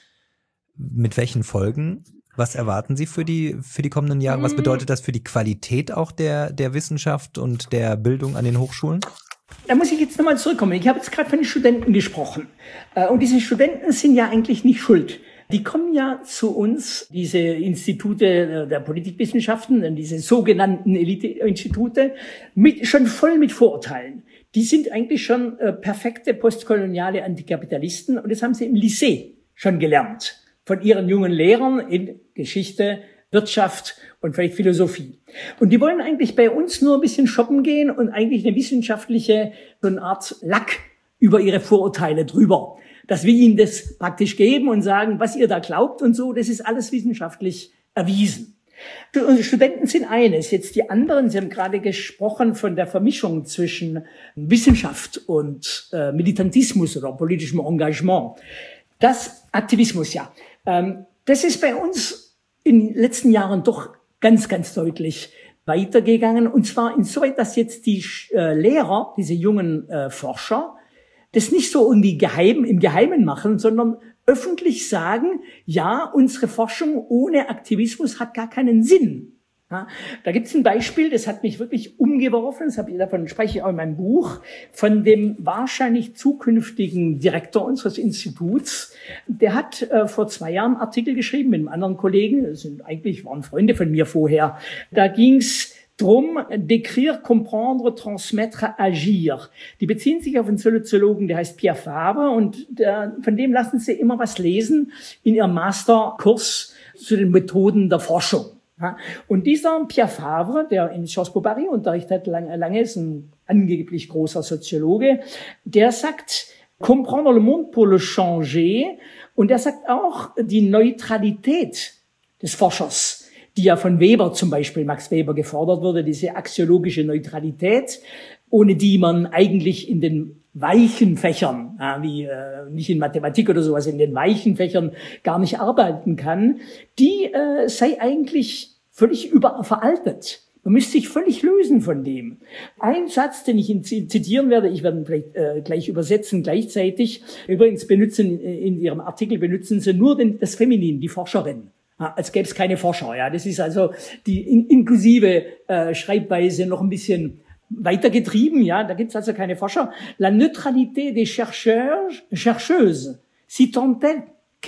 Mit welchen Folgen? Was erwarten Sie für die kommenden Jahre? Was bedeutet das für die Qualität auch der Wissenschaft und der Bildung an den Hochschulen? Da muss ich jetzt nochmal zurückkommen. Ich habe jetzt gerade von den Studenten gesprochen. Und diese Studenten sind ja eigentlich nicht schuld. Die kommen ja zu uns, diese Institute der Politikwissenschaften, diese sogenannten Elite-Institute, schon voll mit Vorurteilen. Die sind eigentlich schon perfekte postkoloniale Antikapitalisten und das haben sie im Lycée schon gelernt. Von ihren jungen Lehrern in Geschichte, Wirtschaft und vielleicht Philosophie. Und die wollen eigentlich bei uns nur ein bisschen shoppen gehen und eigentlich eine wissenschaftliche, so eine Art Lack über ihre Vorurteile drüber. Dass wir ihnen das praktisch geben und sagen, was ihr da glaubt und so, das ist alles wissenschaftlich erwiesen. Unsere Studenten sind eines. Jetzt die anderen, Sie haben gerade gesprochen von der Vermischung zwischen Wissenschaft und Militantismus oder politischem Engagement. Das Aktivismus, ja. Das ist bei uns in den letzten Jahren doch ganz, ganz deutlich weitergegangen. Und zwar insoweit, dass jetzt die Lehrer, diese jungen Forscher, das nicht so irgendwie im Geheimen machen, sondern öffentlich sagen, ja, unsere Forschung ohne Aktivismus hat gar keinen Sinn. Ja, da gibt's ein Beispiel, das hat mich wirklich umgeworfen, davon spreche ich auch in meinem Buch, von dem wahrscheinlich zukünftigen Direktor unseres Instituts. Der hat vor 2 Jahren einen Artikel geschrieben mit einem anderen Kollegen, waren Freunde von mir vorher. Da ging's drum, décrire, comprendre, transmettre, agir. Die beziehen sich auf einen Soziologen, der heißt Pierre Fabre und von dem lassen sie immer was lesen in ihrem Masterkurs zu den Methoden der Forschung. Und dieser Pierre Fabre, der in Sciences Po Paris unterrichtet lange ist ein angeblich großer Soziologe, der sagt, comprendre le monde pour le changer. Und er sagt auch, die Neutralität des Forschers, die ja von Weber zum Beispiel, Max Weber, gefordert wurde, diese axiologische Neutralität, ohne die man eigentlich in den weichen Fächern, wie nicht in Mathematik oder sowas, in den weichen Fächern gar nicht arbeiten kann, die sei eigentlich völlig veraltet. Man müsste sich völlig lösen von dem. Ein Satz, den ich Ihnen zitieren werde, ich werde ihn vielleicht gleich übersetzen gleichzeitig. Übrigens in Ihrem Artikel benutzen Sie nur das Feminin, die Forscherin. Als gäbe es keine Forscher. Ja, das ist also die inklusive Schreibweise noch ein bisschen weitergetrieben. Ja, da gibt es also keine Forscher. La neutralité des chercheuses, si tant est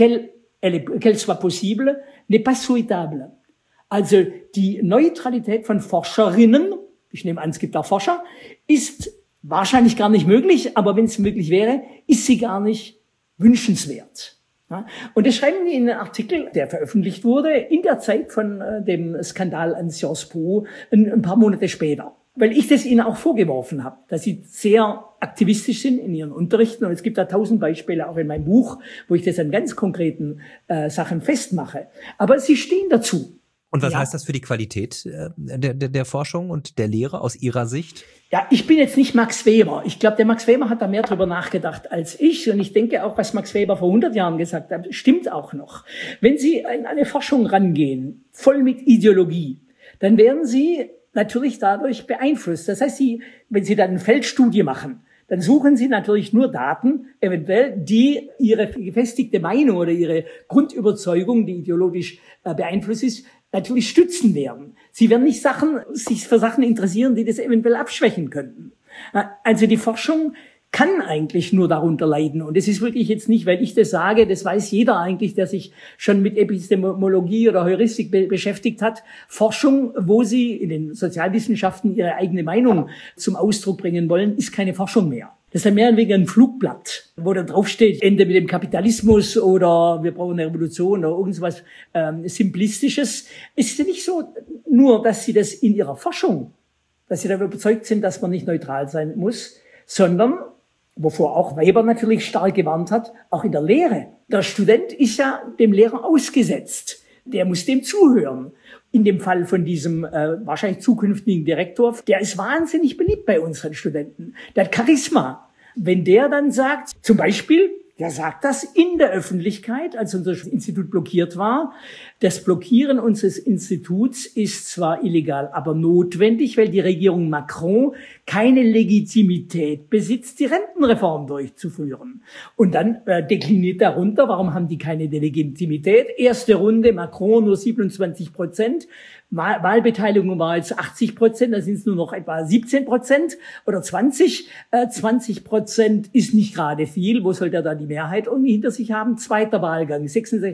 qu'elle soit possible, n'est pas souhaitable. Also die Neutralität von Forscherinnen, ich nehme an, es gibt auch Forscher, ist wahrscheinlich gar nicht möglich, aber wenn es möglich wäre, ist sie gar nicht wünschenswert. Ja? Und das schreiben die in einem Artikel, der veröffentlicht wurde, in der Zeit von dem Skandal an Sciences Po, ein paar Monate später. Weil ich das ihnen auch vorgeworfen habe, dass sie sehr aktivistisch sind in ihren Unterrichten. Und es gibt da 1000 Beispiele auch in meinem Buch, wo ich das an ganz konkreten Sachen festmache. Aber sie stehen dazu. Und was heißt das für die Qualität der Forschung und der Lehre aus Ihrer Sicht? Ja, ich bin jetzt nicht Max Weber. Ich glaube, der Max Weber hat da mehr drüber nachgedacht als ich. Und ich denke auch, was Max Weber vor 100 Jahren gesagt hat, stimmt auch noch. Wenn Sie in eine Forschung rangehen, voll mit Ideologie, dann werden Sie natürlich dadurch beeinflusst. Das heißt, wenn Sie dann eine Feldstudie machen, dann suchen Sie natürlich nur Daten, eventuell, die Ihre gefestigte Meinung oder Ihre Grundüberzeugung, die ideologisch beeinflusst ist, natürlich stützen werden. Sie werden nicht sich für Sachen interessieren, die das eventuell abschwächen könnten. Also die Forschung kann eigentlich nur darunter leiden. Und es ist wirklich jetzt nicht, weil ich das sage, das weiß jeder eigentlich, der sich schon mit Epistemologie oder Heuristik beschäftigt hat. Forschung, wo Sie in den Sozialwissenschaften Ihre eigene Meinung zum Ausdruck bringen wollen, ist keine Forschung mehr. Das ist ja mehr wegen ein Flugblatt, wo da draufsteht, Ende mit dem Kapitalismus oder wir brauchen eine Revolution oder irgendwas Simplistisches. Es ist ja nicht so nur, dass Sie das in Ihrer Forschung, dass Sie darüber überzeugt sind, dass man nicht neutral sein muss, sondern, wovor auch Weber natürlich stark gewarnt hat, auch in der Lehre. Der Student ist ja dem Lehrer ausgesetzt. Der muss dem zuhören. In dem Fall von diesem wahrscheinlich zukünftigen Direktor, der ist wahnsinnig beliebt bei unseren Studenten. Der hat Charisma. Wenn der dann sagt, zum Beispiel, der sagt das in der Öffentlichkeit, als unser Institut blockiert war. Das Blockieren unseres Instituts ist zwar illegal, aber notwendig, weil die Regierung Macron keine Legitimität besitzt, die Rentenreform durchzuführen. Und dann dekliniert darunter, warum haben die keine Legitimität? Erste Runde, Macron nur 27%. Wahlbeteiligung war jetzt 80%, da sind es nur noch etwa 17% oder 20%. 20% ist nicht gerade viel. Wo soll der da die Mehrheit irgendwie hinter sich haben? Zweiter Wahlgang,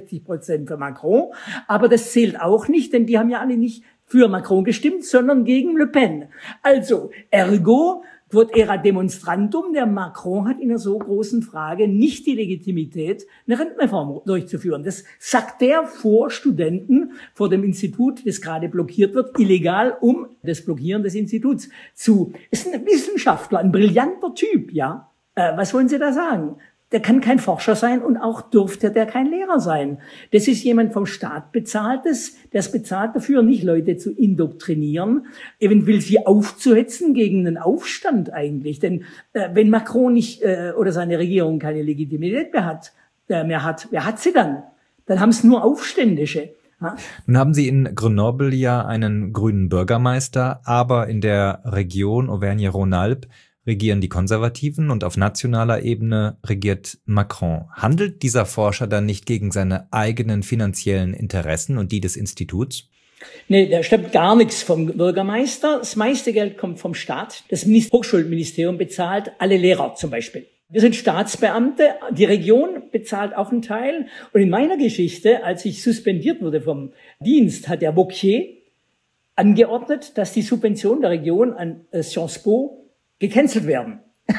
66% für Macron. Aber das zählt auch nicht, denn die haben ja alle nicht für Macron gestimmt, sondern gegen Le Pen. Also, ergo, quod era demonstrandum, der Macron hat in einer so großen Frage nicht die Legitimität, eine Rentenreform durchzuführen. Das sagt der vor Studenten, vor dem Institut, das gerade blockiert wird, illegal, um das Blockieren des Instituts zu. Ist ein Wissenschaftler, ein brillanter Typ, ja. Was wollen Sie da sagen? Der kann kein Forscher sein und auch dürfte der kein Lehrer sein. Das ist jemand vom Staat bezahltes, der ist bezahlt dafür, nicht Leute zu indoktrinieren, eventuell sie aufzuhetzen gegen einen Aufstand eigentlich. Denn wenn Macron nicht oder seine Regierung keine Legitimität mehr hat, wer hat sie dann? Dann haben es nur Aufständische. Ja? Nun haben Sie in Grenoble ja einen grünen Bürgermeister, aber in der Region Auvergne-Rhône-Alpes regieren die Konservativen und auf nationaler Ebene regiert Macron. Handelt dieser Forscher dann nicht gegen seine eigenen finanziellen Interessen und die des Instituts? Nee, da stimmt gar nichts vom Bürgermeister. Das meiste Geld kommt vom Staat. Das Hochschulministerium bezahlt alle Lehrer zum Beispiel. Wir sind Staatsbeamte, die Region bezahlt auch einen Teil. Und in meiner Geschichte, als ich suspendiert wurde vom Dienst, hat der Wauquiez angeordnet, dass die Subventionen der Region an Sciences Po gecancelt werden.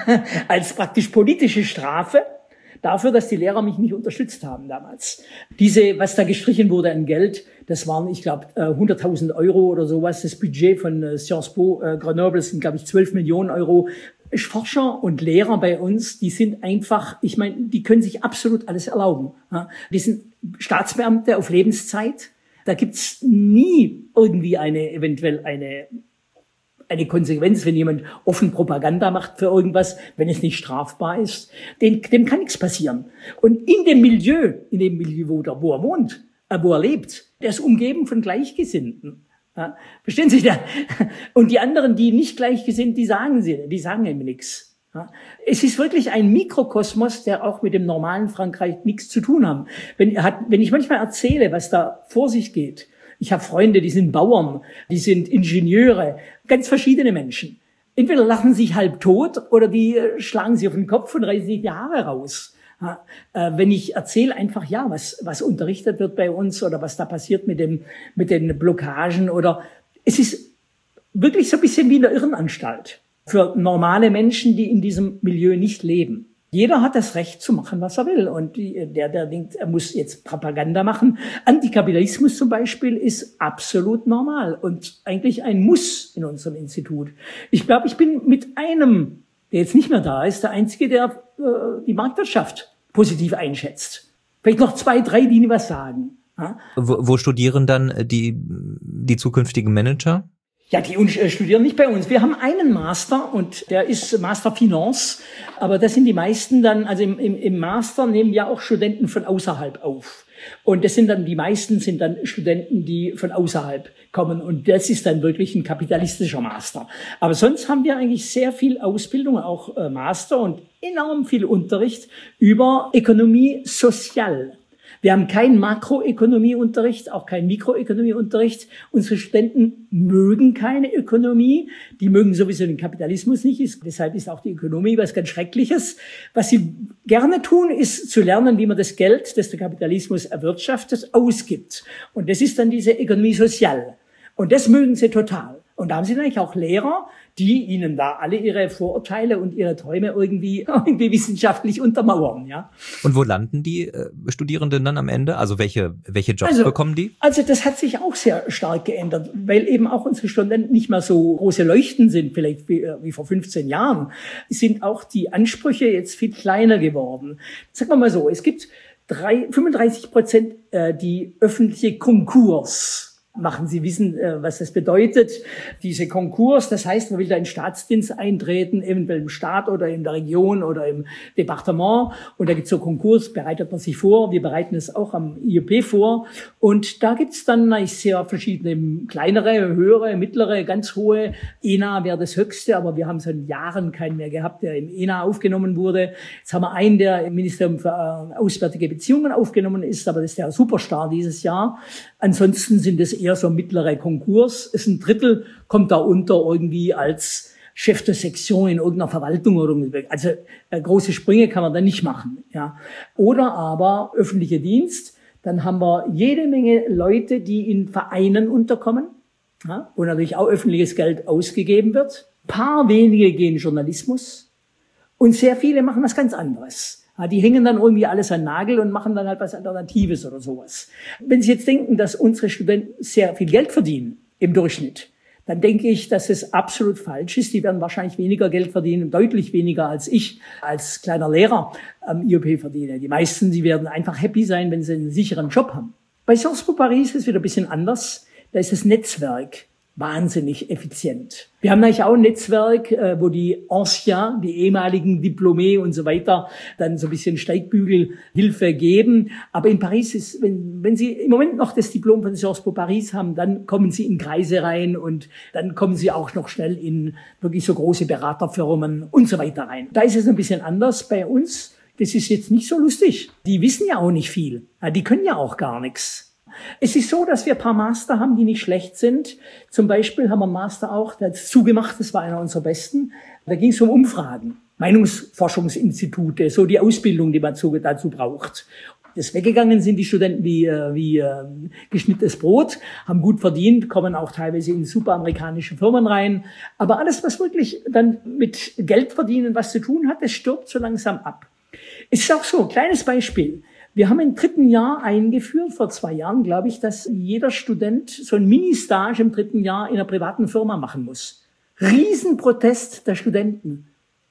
Als praktisch politische Strafe dafür, dass die Lehrer mich nicht unterstützt haben damals. Was da gestrichen wurde an Geld, das waren, ich glaube, 100.000 Euro oder sowas. Das Budget von Sciences Po Grenoble sind, glaube ich, 12 Millionen Euro. Forscher und Lehrer bei uns, die sind einfach, ich meine, die können sich absolut alles erlauben. Die sind Staatsbeamte auf Lebenszeit. Da gibt's nie irgendwie eventuell eine Konsequenz, wenn jemand offen Propaganda macht für irgendwas, wenn es nicht strafbar ist. Dem kann nichts passieren. Und in dem Milieu, wo er wohnt, wo er lebt, der ist umgeben von Gleichgesinnten. Ja, verstehen Sie das? Und die anderen, die nicht gleichgesinnt, die sagen eben nichts. Ja, es ist wirklich ein Mikrokosmos, der auch mit dem normalen Frankreich nichts zu tun haben. Wenn ich manchmal erzähle, was da vor sich geht, ich habe Freunde, die sind Bauern, die sind Ingenieure, ganz verschiedene Menschen. Entweder lachen sich halb tot oder die schlagen sich auf den Kopf und reißen sich die Haare raus. Ja, wenn ich erzähle einfach, ja, was unterrichtet wird bei uns oder was da passiert mit den Blockagen oder es ist wirklich so ein bisschen wie in der Irrenanstalt für normale Menschen, die in diesem Milieu nicht leben. Jeder hat das Recht zu machen, was er will. Und der denkt, er muss jetzt Propaganda machen. Antikapitalismus zum Beispiel ist absolut normal und eigentlich ein Muss in unserem Institut. Ich glaube, ich bin mit einem, der jetzt nicht mehr da ist, der Einzige, der die Marktwirtschaft positiv einschätzt. Vielleicht noch 2, 3, die was sagen. Ja? Wo studieren dann die zukünftigen Manager? Ja, die studieren nicht bei uns. Wir haben einen Master und der ist Master Finance. Aber das sind die meisten dann, also im Master nehmen ja auch Studenten von außerhalb auf. Und die meisten sind dann Studenten, die von außerhalb kommen. Und das ist dann wirklich ein kapitalistischer Master. Aber sonst haben wir eigentlich sehr viel Ausbildung, auch Master und enorm viel Unterricht über Ökonomie sozial. Wir haben keinen Makroökonomieunterricht, auch keinen Mikroökonomieunterricht. Unsere Studenten mögen keine Ökonomie. Die mögen sowieso den Kapitalismus nicht. Deshalb ist auch die Ökonomie was ganz Schreckliches. Was sie gerne tun, ist zu lernen, wie man das Geld, das der Kapitalismus erwirtschaftet, ausgibt. Und das ist dann diese Ökonomie sozial. Und das mögen sie total. Und da haben sie natürlich auch Lehrer, die ihnen da alle ihre Vorurteile und ihre Träume irgendwie wissenschaftlich untermauern, ja. Und wo landen die Studierenden dann am Ende? Also welche Jobs bekommen die? Also das hat sich auch sehr stark geändert, weil eben auch unsere Studenten nicht mehr so große Leuchten sind, vielleicht wie vor 15 Jahren. Sind auch die Ansprüche jetzt viel kleiner geworden. Sagen wir mal so, es gibt 35%, die öffentliche Konkurs machen. Sie wissen, was das bedeutet, diese Konkurs. Das heißt, man will da in Staatsdienst eintreten, eventuell im Staat oder in der Region oder im Departement. Und da gibt's so Konkurs, bereitet man sich vor. Wir bereiten es auch am IUP vor. Und da gibt's dann sehr verschiedene kleinere, höhere, mittlere, ganz hohe. ENA wäre das höchste, aber wir haben seit Jahren keinen mehr gehabt, der in ENA aufgenommen wurde. Jetzt haben wir einen, der im Ministerium für Auswärtige Beziehungen aufgenommen ist, aber das ist der Superstar dieses Jahr. Ansonsten sind es eher so mittlere Konkurs. Ist ein Drittel, kommt da unter irgendwie als Chef der Sektion in irgendeiner Verwaltung oder irgendwie. Also große Sprünge kann man da nicht machen. Ja. Oder aber öffentlicher Dienst. Dann haben wir jede Menge Leute, die in Vereinen unterkommen, ja, wo natürlich auch öffentliches Geld ausgegeben wird. Ein paar wenige gehen Journalismus und sehr viele machen was ganz anderes. Die hängen dann irgendwie alles an den Nagel und machen dann halt was Alternatives oder sowas. Wenn Sie jetzt denken, dass unsere Studenten sehr viel Geld verdienen im Durchschnitt, dann denke ich, dass es absolut falsch ist. Die werden wahrscheinlich weniger Geld verdienen, deutlich weniger als ich als kleiner Lehrer am IUP verdiene. Die meisten, die werden einfach happy sein, wenn sie einen sicheren Job haben. Bei Sciences Po Paris ist es wieder ein bisschen anders. Da ist das Netzwerk wahnsinnig effizient. Wir haben eigentlich auch ein Netzwerk, wo die Anciens, die ehemaligen Diplômés und so weiter, dann so ein bisschen Steigbügelhilfe geben. Aber in Paris ist, wenn Sie im Moment noch das Diplom von Sciences Po Paris haben, dann kommen Sie in Kreise rein und dann kommen Sie auch noch schnell in wirklich so große Beraterfirmen und so weiter rein. Da ist es ein bisschen anders bei uns. Das ist jetzt nicht so lustig. Die wissen ja auch nicht viel. Die können ja auch gar nichts. Es ist so, dass wir ein paar Master haben, die nicht schlecht sind. Zum Beispiel haben wir einen Master auch, der hat zugemacht, das war einer unserer besten. Da ging es um Umfragen, Meinungsforschungsinstitute, so die Ausbildung, die man dazu braucht. Das weggegangen sind die Studenten wie geschnittenes Brot, haben gut verdient, kommen auch teilweise in super amerikanische Firmen rein. Aber alles, was wirklich dann mit Geld verdienen was zu tun hat, das stirbt so langsam ab. Es ist auch so, kleines Beispiel. Wir haben im 3. Jahr eingeführt, vor 2 Jahren, glaube ich, dass jeder Student so ein Mini-Stage im 3. Jahr in einer privaten Firma machen muss. Riesenprotest der Studenten.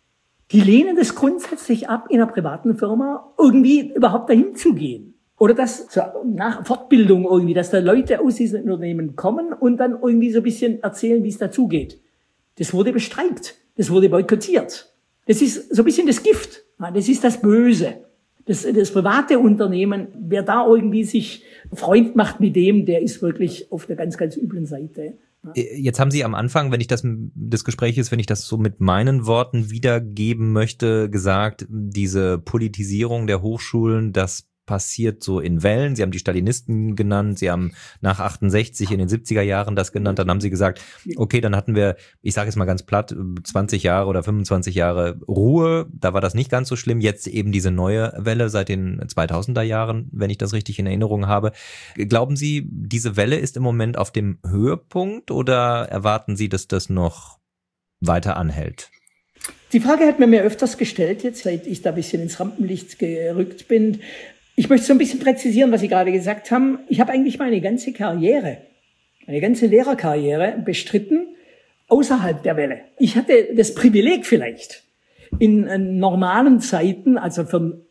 Die lehnen das grundsätzlich ab, in einer privaten Firma irgendwie überhaupt dahin zu gehen. Oder das nach Fortbildung irgendwie, dass da Leute aus diesen Unternehmen kommen und dann irgendwie so ein bisschen erzählen, wie es dazugeht. Das wurde bestreikt. Das wurde boykottiert. Das ist so ein bisschen das Gift. Das ist das Böse. Das private Unternehmen, wer da irgendwie sich Freund macht mit dem, der ist wirklich auf der ganz, ganz üblen Seite. Jetzt haben Sie am Anfang, wenn ich das des Gesprächs, wenn ich das so mit meinen Worten wiedergeben möchte, gesagt, diese Politisierung der Hochschulen, das passiert so in Wellen. Sie haben die Stalinisten genannt, Sie haben nach 68 in den 70er Jahren das genannt, dann haben Sie gesagt, okay, dann hatten wir, ich sage jetzt mal ganz platt, 20 Jahre oder 25 Jahre Ruhe, da war das nicht ganz so schlimm, jetzt eben diese neue Welle seit den 2000er Jahren, wenn ich das richtig in Erinnerung habe. Glauben Sie, diese Welle ist im Moment auf dem Höhepunkt oder erwarten Sie, dass das noch weiter anhält? Die Frage hat man mir öfters gestellt, jetzt seit ich da ein bisschen ins Rampenlicht gerückt bin. Ich möchte so ein bisschen präzisieren, was Sie gerade gesagt haben. Ich habe eigentlich meine ganze Karriere, meine ganze Lehrerkarriere bestritten außerhalb der Welle. Ich hatte das Privileg vielleicht, in normalen Zeiten, also für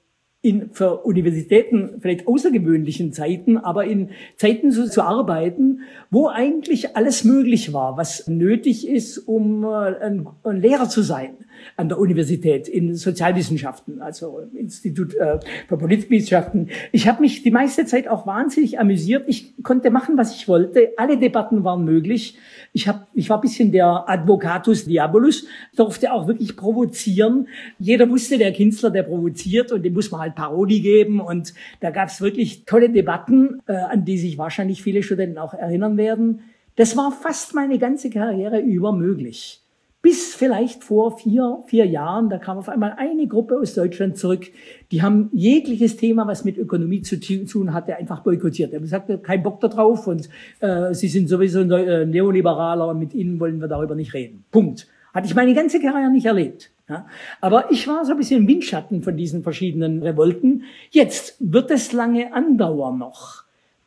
Universitäten vielleicht außergewöhnlichen Zeiten, aber in Zeiten so zu arbeiten, wo eigentlich alles möglich war, was nötig ist, um ein Lehrer zu sein an der Universität in Sozialwissenschaften, also Institut für Politikwissenschaften. Ich habe mich die meiste Zeit auch wahnsinnig amüsiert. Ich konnte machen, was ich wollte. Alle Debatten waren möglich. Ich war ein bisschen der Advocatus Diabolus, durfte auch wirklich provozieren. Jeder wusste, der Kinzler, der provoziert und dem muss man halt Parodie geben. Und da gab es wirklich tolle Debatten, an die sich wahrscheinlich viele Studenten auch erinnern werden. Das war fast meine ganze Karriere über möglich. Bis vielleicht vor vier Jahren, da kam auf einmal eine Gruppe aus Deutschland zurück, die haben jegliches Thema, was mit Ökonomie zu tun hatte, einfach boykottiert. Die haben gesagt, kein Bock da drauf und sie sind sowieso Neoliberaler und mit ihnen wollen wir darüber nicht reden. Punkt. Hatte ich meine ganze Karriere nicht erlebt. Ja. Aber ich war so ein bisschen im Windschatten von diesen verschiedenen Revolten. Jetzt wird es lange andauern noch.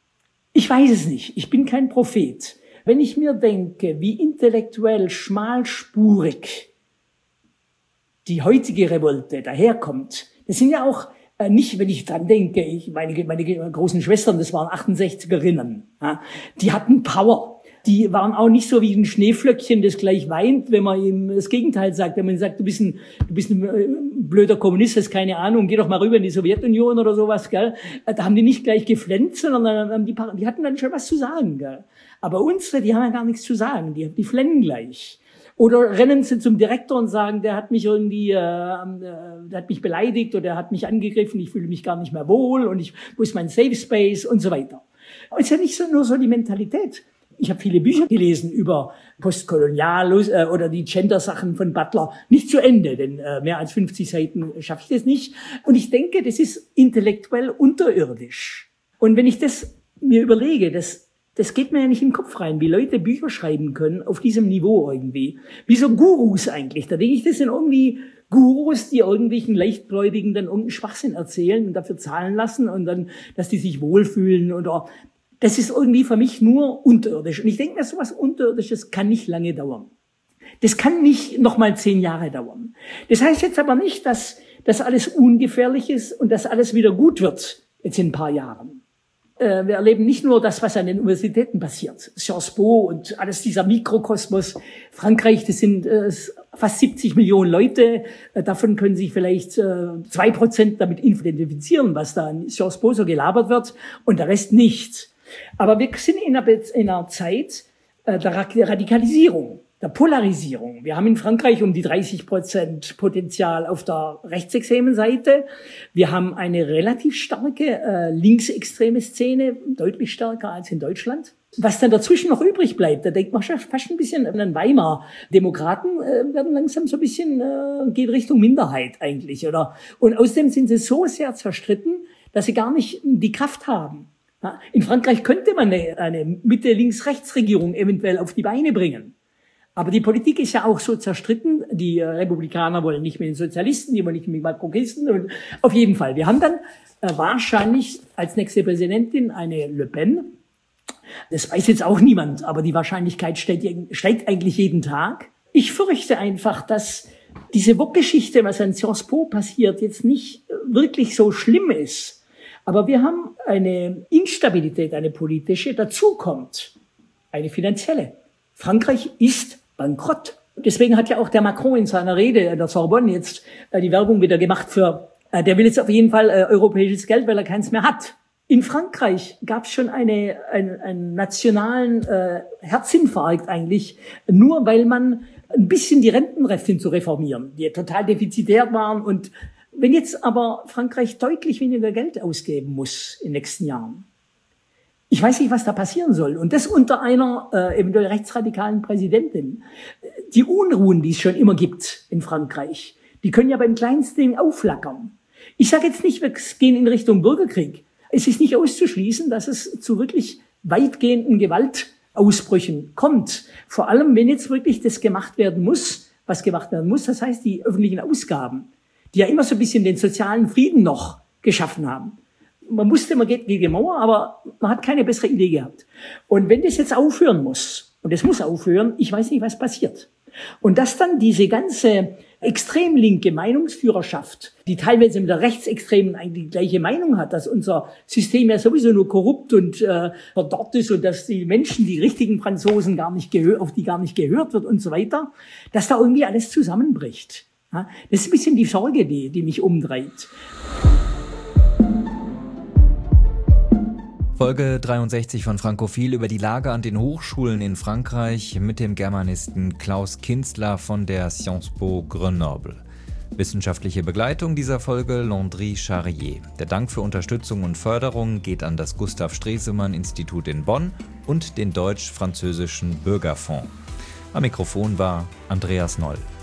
Ich weiß es nicht. Ich bin kein Prophet. Wenn ich mir denke, wie intellektuell schmalspurig die heutige Revolte daherkommt, das sind ja auch nicht, wenn ich dran denke, meine großen Schwestern, das waren 68erinnen, ja, die hatten Power. Die waren auch nicht so wie ein Schneeflöckchen, das gleich weint, wenn man ihm das Gegenteil sagt. Wenn man sagt, du bist ein blöder Kommunist, hast keine Ahnung, geh doch mal rüber in die Sowjetunion oder sowas, gell. Da haben die nicht gleich geflennt, sondern die hatten dann schon was zu sagen, gell. Aber unsere, die haben ja gar nichts zu sagen, die flennen gleich. Oder rennen sie zum Direktor und sagen, der hat mich irgendwie, der hat mich beleidigt oder der hat mich angegriffen, ich fühle mich gar nicht mehr wohl und wo ist mein Safe Space und so weiter. Und es ist ja nicht nur so die Mentalität. Ich habe viele Bücher gelesen über Postkolonial oder die Gender-Sachen von Butler. Nicht zu Ende, denn mehr als 50 Seiten schaffe ich das nicht. Und ich denke, das ist intellektuell unterirdisch. Und wenn ich das mir überlege, das geht mir ja nicht in den Kopf rein, wie Leute Bücher schreiben können auf diesem Niveau irgendwie. Wie so Gurus eigentlich. Da denke ich, das sind irgendwie Gurus, die irgendwelchen Leichtgläubigen dann irgendeinen Schwachsinn erzählen und dafür zahlen lassen und dann, dass die sich wohlfühlen oder... Das ist irgendwie für mich nur unterirdisch. Und ich denke mir, so was Unterirdisches kann nicht lange dauern. Das kann nicht nochmal 10 Jahre dauern. Das heißt jetzt aber nicht, dass das alles ungefährlich ist und dass alles wieder gut wird, jetzt in ein paar Jahren. Wir erleben nicht nur das, was an den Universitäten passiert. Sciences Po und alles dieser Mikrokosmos. Frankreich, das sind fast 70 Millionen Leute. Davon können sich vielleicht 2% damit identifizieren, was da in Sciences Po so gelabert wird und der Rest nicht. Aber wir sind in einer Zeit der Radikalisierung, der Polarisierung. Wir haben in Frankreich um die 30% Potenzial auf der rechtsextremen Seite. Wir haben eine relativ starke linksextreme Szene, deutlich stärker als in Deutschland. Was dann dazwischen noch übrig bleibt, da denkt man fast ein bisschen an den Weimar. Demokraten werden langsam so ein bisschen, geht Richtung Minderheit eigentlich, oder? Und außerdem sind sie so sehr zerstritten, dass sie gar nicht die Kraft haben. In Frankreich könnte man eine Mitte-Links-Rechts-Regierung eventuell auf die Beine bringen. Aber die Politik ist ja auch so zerstritten. Die Republikaner wollen nicht mit den Sozialisten, die wollen nicht mit den Makrokisten. Und auf jeden Fall. Wir haben dann wahrscheinlich als nächste Präsidentin eine Le Pen. Das weiß jetzt auch niemand, aber die Wahrscheinlichkeit steigt eigentlich jeden Tag. Ich fürchte einfach, dass diese Wok-Geschichte, was an Sciences Po passiert, jetzt nicht wirklich so schlimm ist. Aber wir haben eine Instabilität, eine politische, dazu kommt eine finanzielle. Frankreich ist bankrott. Deswegen hat ja auch der Macron in seiner Rede in der Sorbonne jetzt die Werbung wieder gemacht für Der will jetzt auf jeden Fall europäisches Geld, weil er keins mehr hat. In Frankreich gab es schon einen nationalen Herzinfarkt eigentlich, nur weil man ein bisschen die Rentenrechte zu reformieren, die total defizitär waren. Und wenn jetzt aber Frankreich deutlich weniger Geld ausgeben muss in den nächsten Jahren, ich weiß nicht, was da passieren soll. Und das unter einer eventuell rechtsradikalen Präsidentin. Die Unruhen, die es schon immer gibt in Frankreich, die können ja beim kleinsten Ding aufflackern. Ich sage jetzt nicht, wir gehen in Richtung Bürgerkrieg. Es ist nicht auszuschließen, dass es zu wirklich weitgehenden Gewaltausbrüchen kommt. Vor allem, wenn jetzt wirklich das gemacht werden muss, was gemacht werden muss, das heißt die öffentlichen Ausgaben, die ja immer so ein bisschen den sozialen Frieden noch geschaffen haben. Man wusste, man geht gegen die Mauer, aber man hat keine bessere Idee gehabt. Und wenn das jetzt aufhören muss, und es muss aufhören, ich weiß nicht, was passiert. Und dass dann diese ganze extrem linke Meinungsführerschaft, die teilweise mit der Rechtsextremen eigentlich die gleiche Meinung hat, dass unser System ja sowieso nur korrupt und verdorrt ist und dass die Menschen, die richtigen Franzosen auf die gar nicht gehört wird und so weiter, dass da irgendwie alles zusammenbricht. Ja, das ist ein bisschen die Sorge, die mich umtreibt. Folge 63 von Frankophil über die Lage an den Hochschulen in Frankreich mit dem Germanisten Klaus Kinzler von der Sciences Po Grenoble. Wissenschaftliche Begleitung dieser Folge Landry Charrier. Der Dank für Unterstützung und Förderung geht an das Gustav Stresemann Institut in Bonn und den Deutsch-Französischen Bürgerfonds. Am Mikrofon war Andreas Noll.